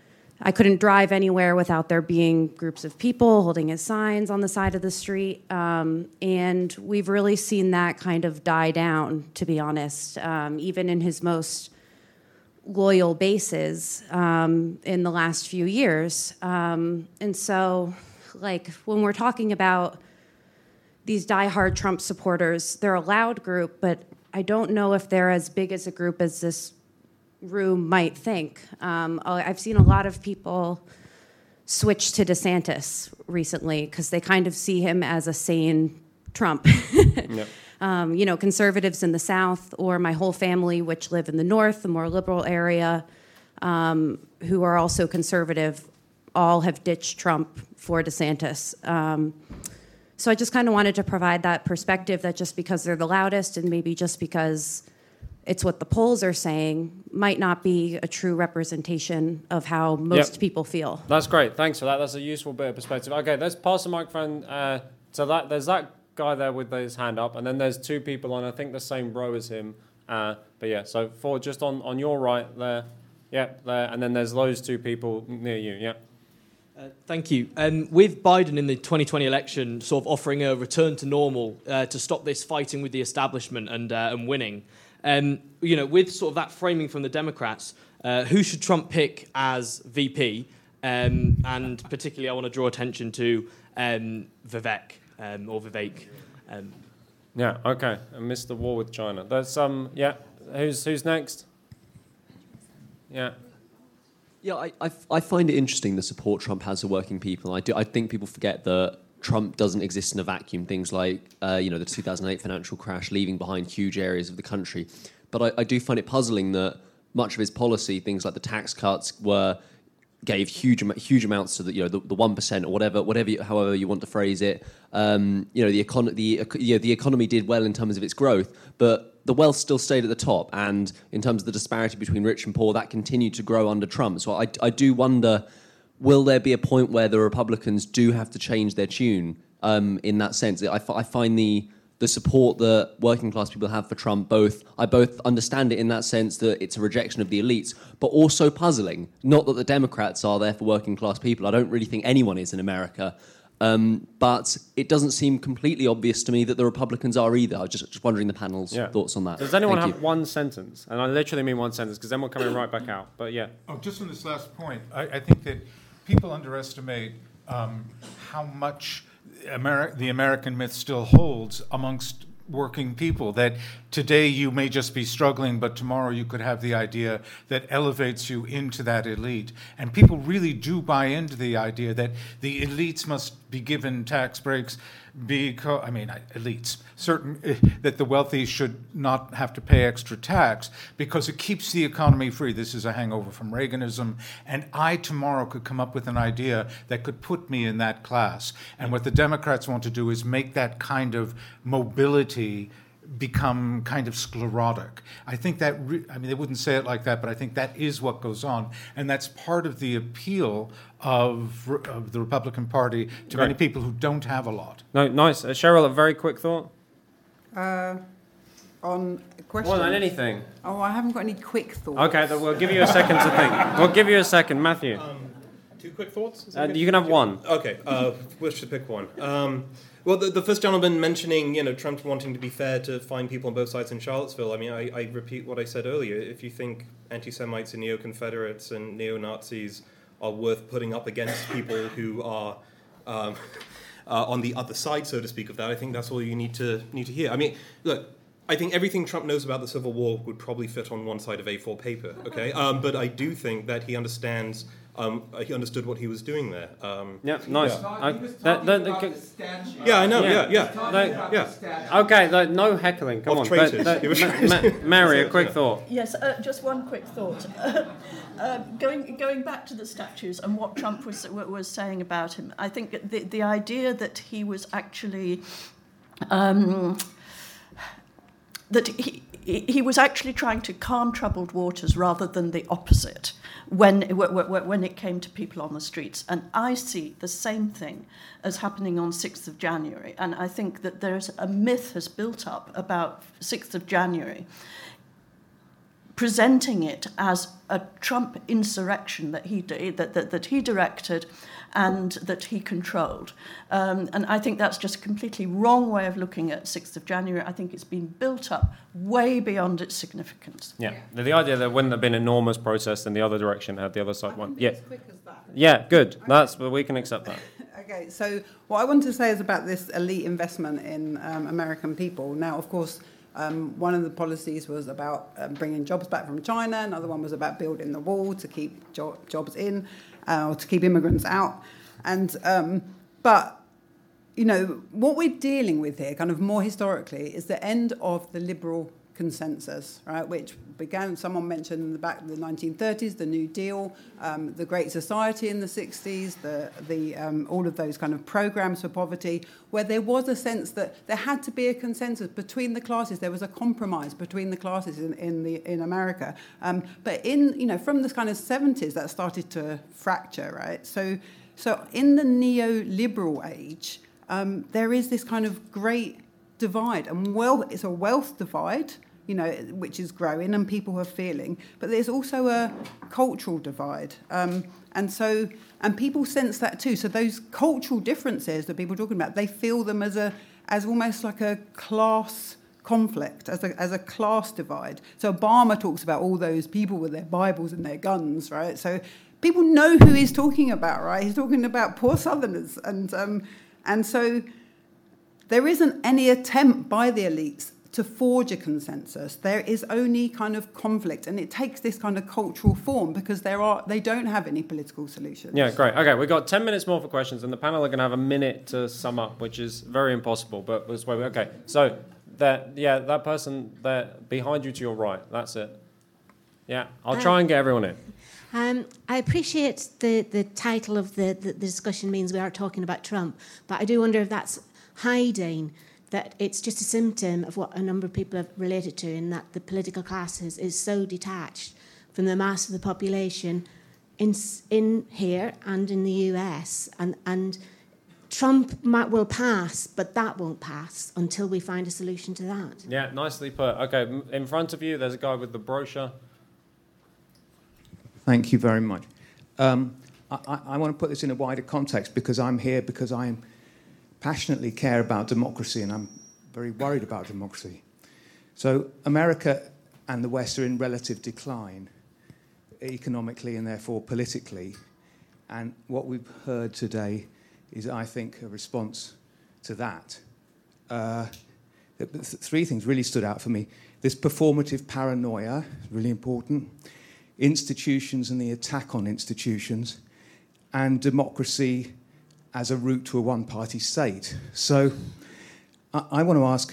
I couldn't drive anywhere without there being groups of people holding his signs on the side of the street. Um, and we've really seen that kind of die down, to be honest, um, even in his most loyal bases um, in the last few years. Um, and so, like, when we're talking about these diehard Trump supporters, they're a loud group, but I don't know if they're as big as a group as this room might think. Um, I've seen a lot of people switch to DeSantis recently because they kind of see him as a sane Trump. Yep. um, you know, conservatives in the South, or my whole family, which live in the North, the more liberal area, um, who are also conservative, all have ditched Trump for DeSantis. Um, So I just kind of wanted to provide that perspective that just because they're the loudest and maybe just because it's what the polls are saying might not be a true representation of how most Yep. people feel. That's great. Thanks for that. That's a useful bit of perspective. Okay, let's pass the microphone uh, to that. There's that guy there with his hand up, and then there's two people on, I think, the same row as him. Uh, but yeah, so for just on, on your right there. Yeah, there. And then there's those two people near you. Yeah. Uh, thank you. Um, with Biden in the twenty twenty election sort of offering a return to normal uh, to stop this fighting with the establishment and uh, and winning, um, you know, with sort of that framing from the Democrats, uh, who should Trump pick as V P? Um, and particularly, I want to draw attention to um, Vivek um, or Vivek. Um, Yeah. Okay. And Mister War with China. There's um. Yeah. Who's who's next? Yeah. Yeah, I, I, I find it interesting the support Trump has for working people. I do. I think people forget that Trump doesn't exist in a vacuum. Things like, uh, you know, the two thousand eight financial crash, leaving behind huge areas of the country. But I, I do find it puzzling that much of his policy, things like the tax cuts, were gave huge huge amounts to the you know the, the one percent or whatever whatever you, however you want to phrase it. Um, you know the econ- the you know, the economy did well in terms of its growth, but the wealth still stayed at the top, and in terms of the disparity between rich and poor, that continued to grow under Trump. So I, I do wonder, will there be a point where the Republicans do have to change their tune um, in that sense? I, f- I find the the support that working class people have for Trump, both I both understand it in that sense that it's a rejection of the elites, but also puzzling. Not that the Democrats are there for working class people. I don't really think anyone is in America. Um, but it doesn't seem completely obvious to me that the Republicans are either. I was just, just wondering the panel's Yeah. thoughts on that. Does anyone Thank have you. one sentence? And I literally mean one sentence, because then we're coming right back out. But yeah. Oh, just on this last point, I, I think that people underestimate um, how much Ameri- the American myth still holds amongst working people, that today you may just be struggling, but tomorrow you could have the idea that elevates you into that elite. And people really do buy into the idea that the elites must be given tax breaks because, I mean, elites, certain, uh, that the wealthy should not have to pay extra tax because it keeps the economy free. This is a hangover from Reaganism. And I tomorrow could come up with an idea that could put me in that class. And what the Democrats want to do is make that kind of mobility become kind of sclerotic. I think that, re- I mean, they wouldn't say it like that, but I think that is what goes on. And that's part of the appeal of, re- of the Republican Party to Right. many people who don't have a lot. No, nice. Uh, Cheryl, a very quick thought? Uh, on questions. Well, on anything. Oh, I haven't got any quick thoughts. Okay, then we'll give you a second to think. We'll give you a second. Matthew. Um, two quick thoughts? Is that Uh, good? you can have one. Okay, uh, wish to pick one. Um, well, the, the first gentleman mentioning, you know, Trump wanting to be fair to find people on both sides in Charlottesville. I mean, I, I repeat what I said earlier. If you think anti-Semites and neo-Confederates and neo-Nazis are worth putting up against people who are um, uh, on the other side, so to speak, of that, I think that's all you need to need to hear. I mean, look, I think everything Trump knows about the Civil War would probably fit on one side of A four paper, okay? Um, but I do think that he understands, um, he understood what he was doing there. Um, Yeah, nice. Yeah. I- that- that- that- Yeah, I know, yeah, yeah. They- Yeah. Okay, like, no heckling. Come Of on. traitors. That- He was that- Ma- Ma- Mary, a quick thought. Yes, uh, just one quick thought. uh, going going back to the statues and what Trump was was saying about him, I think the the idea that he was actually um, that he. He was actually trying to calm troubled waters rather than the opposite when, when it came to people on the streets. And I see the same thing as happening on sixth of January. And I think that there's a myth has built up about sixth of January, presenting it as a Trump insurrection that he that, that, that he directed and that he controlled. Um, and I think that's just a completely wrong way of looking at sixth of January. I think it's been built up way beyond its significance. Yeah, the, the idea there wouldn't have been enormous protest in the other direction had the other side won. Yeah, As quick as that. yeah, good. That's well, we can accept that. Okay, so what I want to say is about this elite investment in um, American people. Now, of course, um, one of the policies was about um, bringing jobs back from China. Another one was about building the wall to keep jo- jobs in, uh, or to keep immigrants out. And um, but you know what we're dealing with here, kind of more historically, is the end of the liberal consensus, right? Which began. Someone mentioned in the back of the nineteen thirties, the New Deal, um, the Great Society in the sixties, the the um, all of those kind of programs for poverty, where there was a sense that there had to be a consensus between the classes. There was a compromise between the classes in, in the in America. Um, but in you know from this kind of seventies, that started to fracture, right? So so in the neoliberal age, um, there is this kind of great divide, and well, it's a wealth divide, you know, which is growing and people are feeling, but there's also a cultural divide, um, and so and people sense that too. So those cultural differences that people are talking about, they feel them as a as almost like a class conflict, as a as a class divide. So Obama talks about all those people with their Bibles and their guns, right? So people know who he's talking about, right? He's talking about poor Southerners, and um, and so. There isn't any attempt by the elites to forge a consensus. There is only kind of conflict, and it takes this kind of cultural form because there are they don't have any political solutions. Yeah, great. Okay, we've got ten minutes more for questions, and the panel are going to have a minute to sum up, which is very impossible, but that's why we okay. So, that yeah, that person there behind you to your right, that's it. Yeah, I'll try and get everyone in. Um, I appreciate the, the title of the, the, the discussion means we are talking about Trump, but I do wonder if that's hiding that it's just a symptom of what a number of people have related to, in that the political classes is so detached from the mass of the population in in here and in the U S, and and Trump might, will pass, but that won't pass until we find a solution to that. Yeah, nicely put. Okay, m- in front of you, there's a guy with the brochure. Thank you very much. Um, I, I, I want to put this in a wider context because I'm here because I passionately care about democracy and I'm very worried about democracy. So America and the West are in relative decline, economically and therefore politically. And what we've heard today is, I think, a response to that. Uh, th- th- three things really stood out for me. This performative paranoia, really important. Institutions and the attack on institutions. And democracy as a route to a one-party state. So I, I want to ask,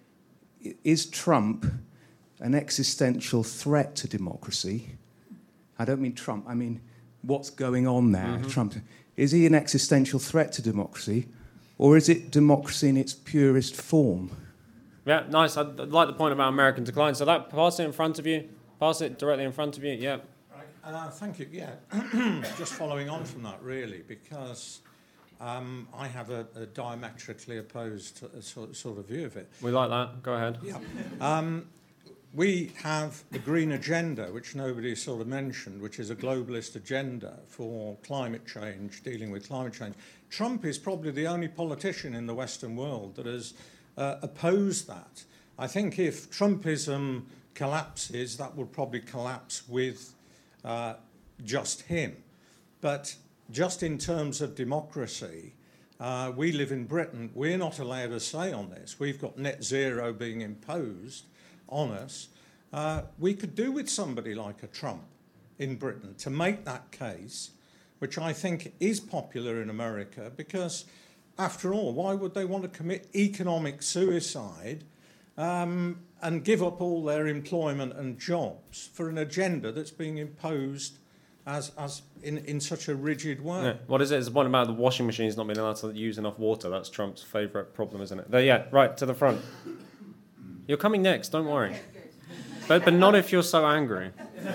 is Trump an existential threat to democracy? I don't mean Trump, I mean what's going on there. Mm-hmm. Trump, is he an existential threat to democracy, or is it democracy in its purest form? Yeah, nice. I like the point about American decline. So that, pass it in front of you. Pass it directly in front of you, yeah. Uh, thank you. Yeah, just following on from that, really, because um, I have a, a diametrically opposed uh, sort, sort of view of it. We like that. Go ahead. Yeah. Um, we have the green agenda, which nobody sort of mentioned, which is a globalist agenda for climate change, dealing with climate change. Trump is probably the only politician in the Western world that has uh, opposed that. I think if Trumpism collapses, that will probably collapse with uh, just him. But just in terms of democracy, uh, we live in Britain. We're not allowed a say on this. We've got net zero being imposed on us. Uh, we could do with somebody like a Trump in Britain to make that case, which I think is popular in America, because after all, why would they want to commit economic suicide um, and give up all their employment and jobs for an agenda that's being imposed as, as in, in such a rigid way? Yeah. What is it? It's the point about the washing machines not being allowed to use enough water. That's Trump's favourite problem, isn't it? There, yeah, right, to the front. You're coming next, don't worry. But, but not if you're so angry.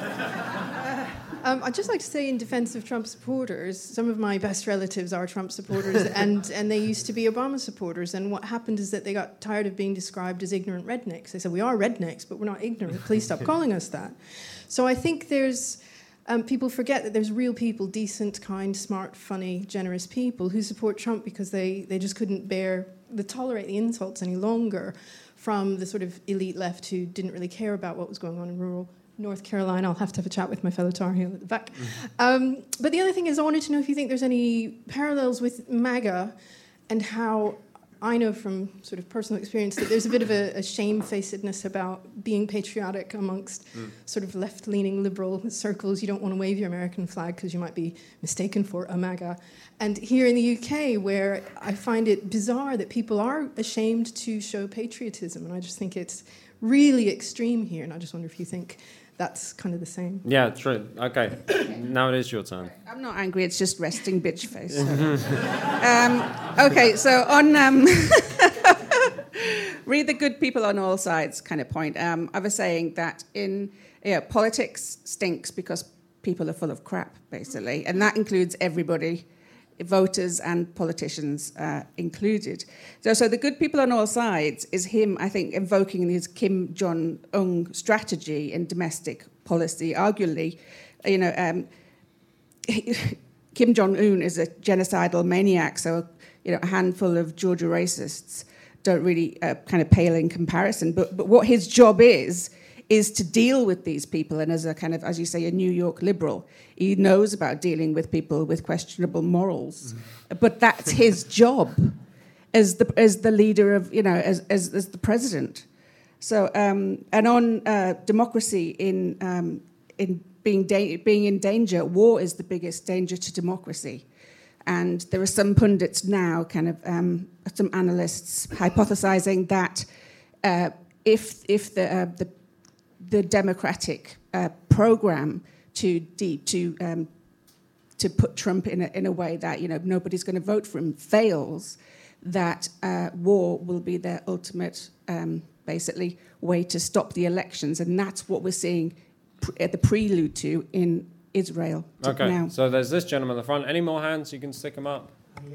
Um, I'd just like to say, in defence of Trump supporters, some of my best relatives are Trump supporters, and, and they used to be Obama supporters. And what happened is that they got tired of being described as ignorant rednecks. They said, we are rednecks, but we're not ignorant. Please stop calling us that. So I think there's... Um, people forget that there's real people, decent, kind, smart, funny, generous people who support Trump because they, they just couldn't bear, the tolerate the insults any longer from the sort of elite left who didn't really care about what was going on in rural North Carolina. I'll have to have a chat with my fellow Tar Heel at the back. Um, but the other thing is, I wanted to know if you think there's any parallels with MAGA and how I know from sort of personal experience that there's a bit of a, a shamefacedness about being patriotic amongst mm. sort of left-leaning liberal circles. You don't want to wave your American flag because you might be mistaken for a MAGA. And here in the U K, where I find it bizarre that people are ashamed to show patriotism, and I just think it's really extreme here, and I just wonder if you think that's kind of the same. Yeah, true. Okay, now it is your turn. I'm not angry, it's just resting bitch face. So. um, okay, so on... Um, read the good people on all sides kind of point. Um, I was saying that in you know, politics stinks because people are full of crap, basically, and that includes everybody, voters and politicians uh, included. So, so the good people on all sides is him, I think, invoking his Kim Jong-un strategy in domestic policy. Arguably, you know, um, Kim Jong-un is a genocidal maniac, so you know, a handful of Georgia racists don't really uh, kind of pale in comparison. But but what his job is, is to deal with these people. And as a kind of, as you say, a New York liberal, he knows about dealing with people with questionable morals. Mm. But that's his job as the as the leader of, you know, as as, as the president. So, um, and on uh, democracy in um, in being da- being in danger, war is the biggest danger to democracy. And there are some pundits now, kind of um, some analysts, hypothesizing that uh, if if the uh, the the democratic uh, program to de- to um, to put Trump in a, in a way that you know nobody's going to vote for him fails, that uh, war will be their ultimate um, basically way to stop the elections, and that's what we're seeing pre- at the prelude to in Israel. Okay, now. so there's this gentleman in the front. Any more hands? You can stick them up. Yeah.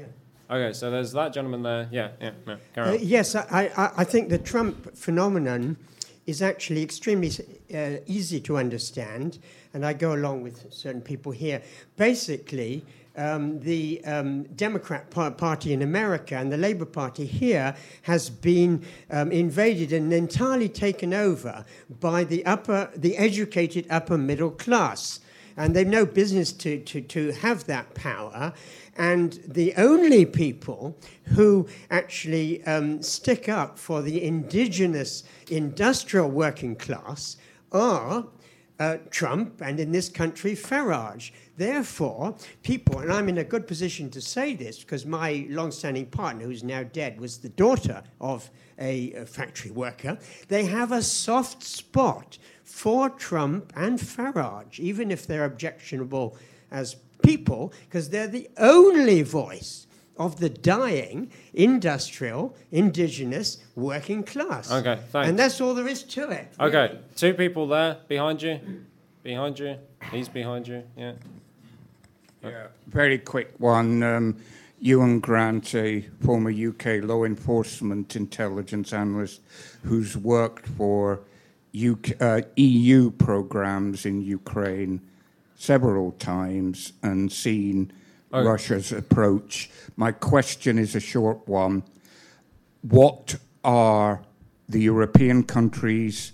Okay, so there's that gentleman there. Yeah, yeah, yeah. Carry Uh, on. yes, I, I, I think the Trump phenomenon is actually extremely uh, easy to understand, and I go along with certain people here. Basically, um, the um, Democrat par- Party in America and the Labour Party here has been um, invaded and entirely taken over by the upper, the educated upper middle class. And they've no business to, to, to have that power. And the only people who actually um, stick up for the indigenous industrial working class are uh, Trump and, in this country, Farage. Therefore, people, and I'm in a good position to say this because my long-standing partner, who's now dead, was the daughter of a, a factory worker, they have a soft spot for Trump and Farage, even if they're objectionable as people, because they're the only voice of the dying industrial, indigenous, working class. Okay, thanks. And that's all there is to it. Okay, two people there, behind you. Behind you. He's behind you, yeah. Yeah, very quick one. Um, Ewan Grant, a former U K law enforcement intelligence analyst who's worked for U K, uh, E U programs in Ukraine several times and seen Okay. Russia's approach. My question is a short one. What are the European countries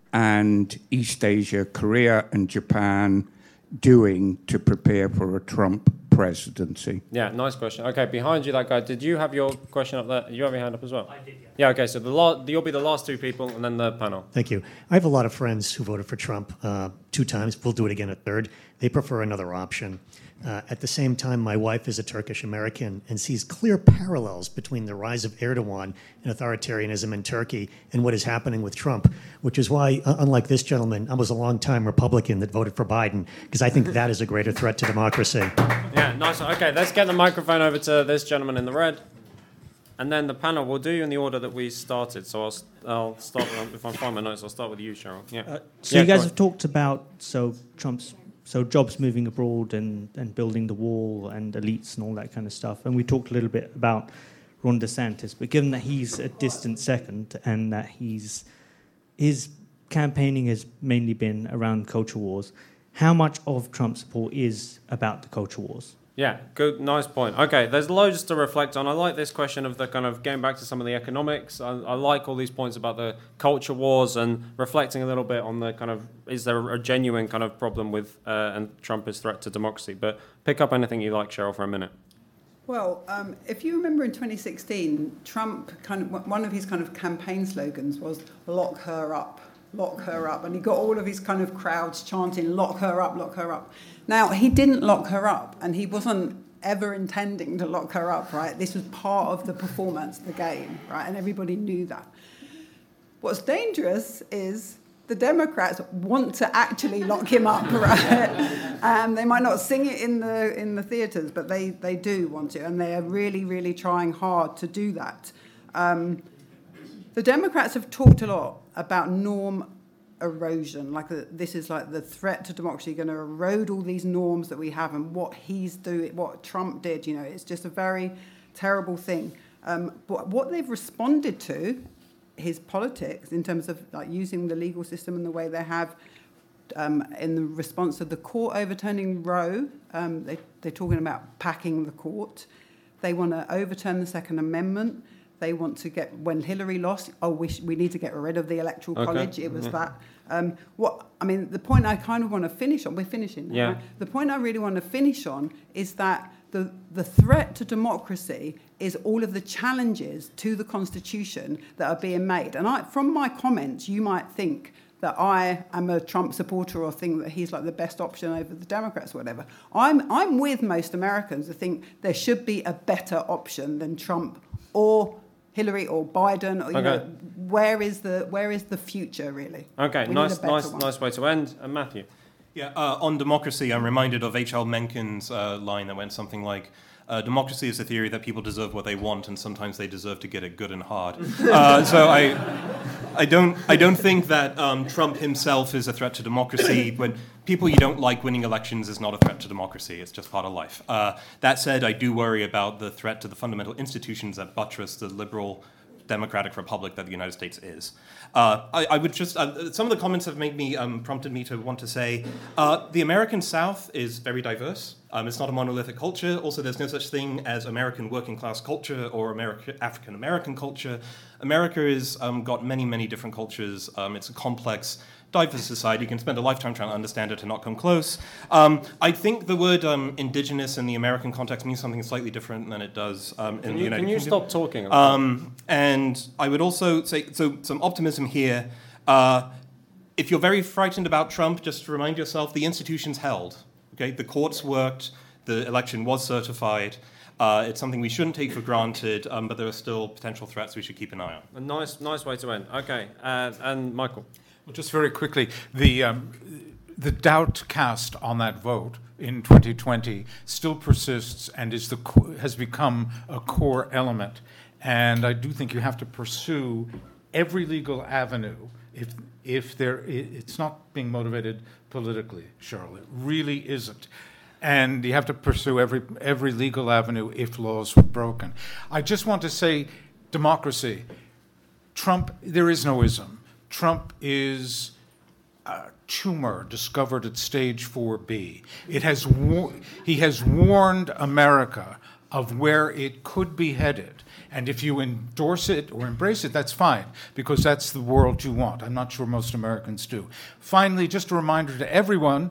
and East Asia, Korea and Japan, doing to prepare for a Trump presidency? Yeah, nice question. Okay, behind you, that guy. Did you have your question up there? Did you have your hand up as well? I did, yeah. Yeah, okay, so the la- you'll be the last two people and then the panel. Thank you. I have a lot of friends who voted for Trump uh, two times. We'll do it again a third. They prefer another option. Uh, at the same time, my wife is a Turkish American and sees clear parallels between the rise of Erdogan and authoritarianism in Turkey and what is happening with Trump, which is why, uh, unlike this gentleman, I was a long-time Republican that voted for Biden, because I think that is a greater threat to democracy. Yeah, nice. Okay, let's get the microphone over to this gentleman in the red. And then the panel, we'll do you in the order that we started. So I'll, I'll start, with, if I find my notes, I'll start with you, Cheryl. Yeah. Uh, so yeah, you guys go have talked about so Trump's so jobs moving abroad and, and building the wall and elites and all that kind of stuff. And we talked a little bit about Ron DeSantis, but given that he's a distant second and that he's his campaigning has mainly been around culture wars, how much of Trump's support is about the culture wars? Yeah, good, nice point. Okay, there's loads to reflect on. I like this question of the kind of getting back to some of the economics. I, I like all these points about the culture wars and reflecting a little bit on the kind of, is there a genuine kind of problem with uh, and Trump's threat to democracy? But pick up anything you like, Cheryl, for a minute. Well, um, if you remember in twenty sixteen, Trump, kind of one of his kind of campaign slogans was "lock her up, lock her up," and he got all of his kind of crowds chanting "lock her up, lock her up." Now, he didn't lock her up, and he wasn't ever intending to lock her up, right? This was part of the performance, the game, right? And everybody knew that. What's dangerous is the Democrats want to actually lock him up, right? Um, they might not sing it in the in the theatres, but they, they do want to, and they are really, really trying hard to do that. Um, the Democrats have talked a lot about norm erosion, like the, this is like the threat to democracy going to erode all these norms that we have, and what he's doing, what Trump did, you know, it's just a very terrible thing. Um, but what they've responded to, his politics, in terms of like using the legal system in the way they have, um, in the response to the court overturning Roe, um, they, they're talking about packing the court. They want to overturn the Second Amendment. They want to get, when Hillary lost, oh, we, sh- we need to get rid of the Electoral Okay. College. It was Yeah. that. Um, what I mean, the point I kind of want to finish on, we're finishing now. Yeah. Right? The point I really want to finish on is that the, the threat to democracy is all of the challenges to the Constitution that are being made. And I, from my comments, you might think that I am a Trump supporter or think that he's like the best option over the Democrats or whatever. I'm, I'm with most Americans who think there should be a better option than Trump or Hillary or Biden, or you Okay. know, where is the where is the future really? Okay, We need nice, a better nice, one. nice way to end. And Matthew. Yeah, uh, on democracy, I'm reminded of H L Mencken's uh, line that went something like, uh, democracy is a theory that people deserve what they want, and sometimes they deserve to get it good and hard. uh, so I... I don't. I don't think that um, Trump himself is a threat to democracy. When people you don't like winning elections is not a threat to democracy. It's just part of life. Uh, that said, I do worry about the threat to the fundamental institutions that buttress the liberal democratic republic that the United States is. Uh, I, I would just, uh, some of the comments have made me, um, prompted me to want to say, uh, the American South is very diverse. Um, it's not a monolithic culture. Also, there's no such thing as American working class culture or American, African American culture. America has um, got many, many different cultures. Um, it's a complex, diverse society. You can spend a lifetime trying to understand it and not come close. Um, I think the word um, indigenous in the American context means something slightly different than it does um, in can the you, United Can you Kingdom. stop talking? Um, and I would also say, so some optimism here. Uh, if you're very frightened about Trump, just remind yourself the institutions held. Okay, the courts worked, the election was certified. Uh, it's something we shouldn't take for granted, um, but there are still potential threats we should keep an eye on. A nice, nice way to end. Okay, uh, and Michael. Well, just very quickly, the um, the doubt cast on that vote in twenty twenty still persists and is the co- has become a core element. And I do think you have to pursue every legal avenue if if there it's not being motivated politically, Cheryl. It really isn't. And you have to pursue every every legal avenue if laws were broken. I just want to say, democracy. Trump, there is no ism. Trump is a tumor discovered at stage four B. It has war- he has warned America of where it could be headed. And if you endorse it or embrace it, that's fine, because that's the world you want. I'm not sure most Americans do. Finally, just a reminder to everyone,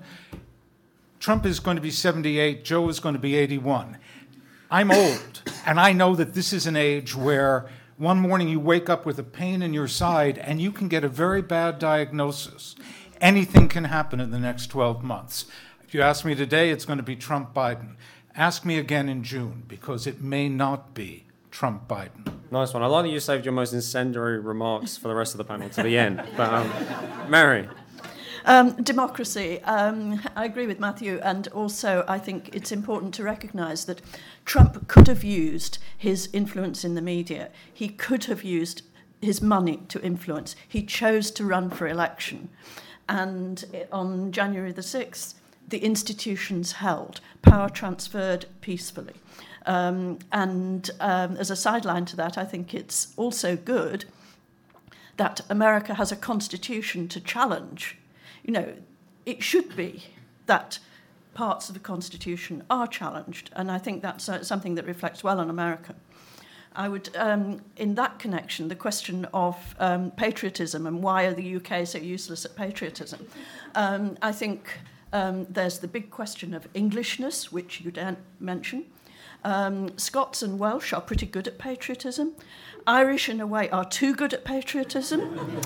Trump is going to be seventy-eight, Joe is going to be eighty-one. I'm old, and I know that this is an age where one morning you wake up with a pain in your side and you can get a very bad diagnosis. Anything can happen in the next twelve months. If you ask me today, it's going to be Trump-Biden. Ask me again in June, because it may not be Trump-Biden. Nice one. I like that you saved your most incendiary remarks for the rest of the panel to the end. But um, Mary. Um, democracy. Um, I agree with Matthew, and also I think it's important to recognise that Trump could have used his influence in the media. He could have used his money to influence. He chose to run for election. And on January the sixth, the institutions held, power transferred peacefully. Um, and um, as a sideline to that, I think it's also good that America has a constitution to challenge. You know, it should be that parts of the Constitution are challenged, and I think that's uh, something that reflects well on America. I would, um, in that connection, the question of um, patriotism and why are the U K so useless at patriotism, um, I think um, there's the big question of Englishness, which you didn't mention. Um, Scots and Welsh are pretty good at patriotism. Irish, in a way, are too good at patriotism.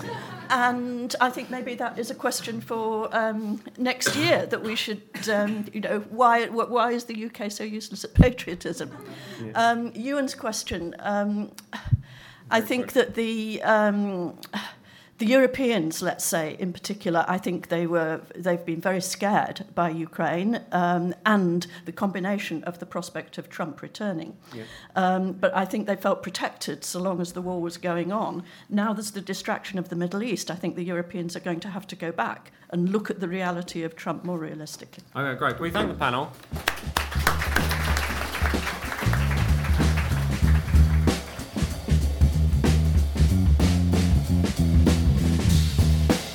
And I think maybe that is a question for um, next year, that we should, um, you know, why why is the U K so useless at patriotism? Yeah. Um, Ewan's question, um, I think that the... Um, The Europeans, let's say, in particular, I think they were, they've been very scared by Ukraine um, and the combination of the prospect of Trump returning. Yeah. Um, but I think they felt protected so long as the war was going on. Now there's the distraction of the Middle East. I think the Europeans are going to have to go back and look at the reality of Trump more realistically. Okay, great. Can we thank the panel?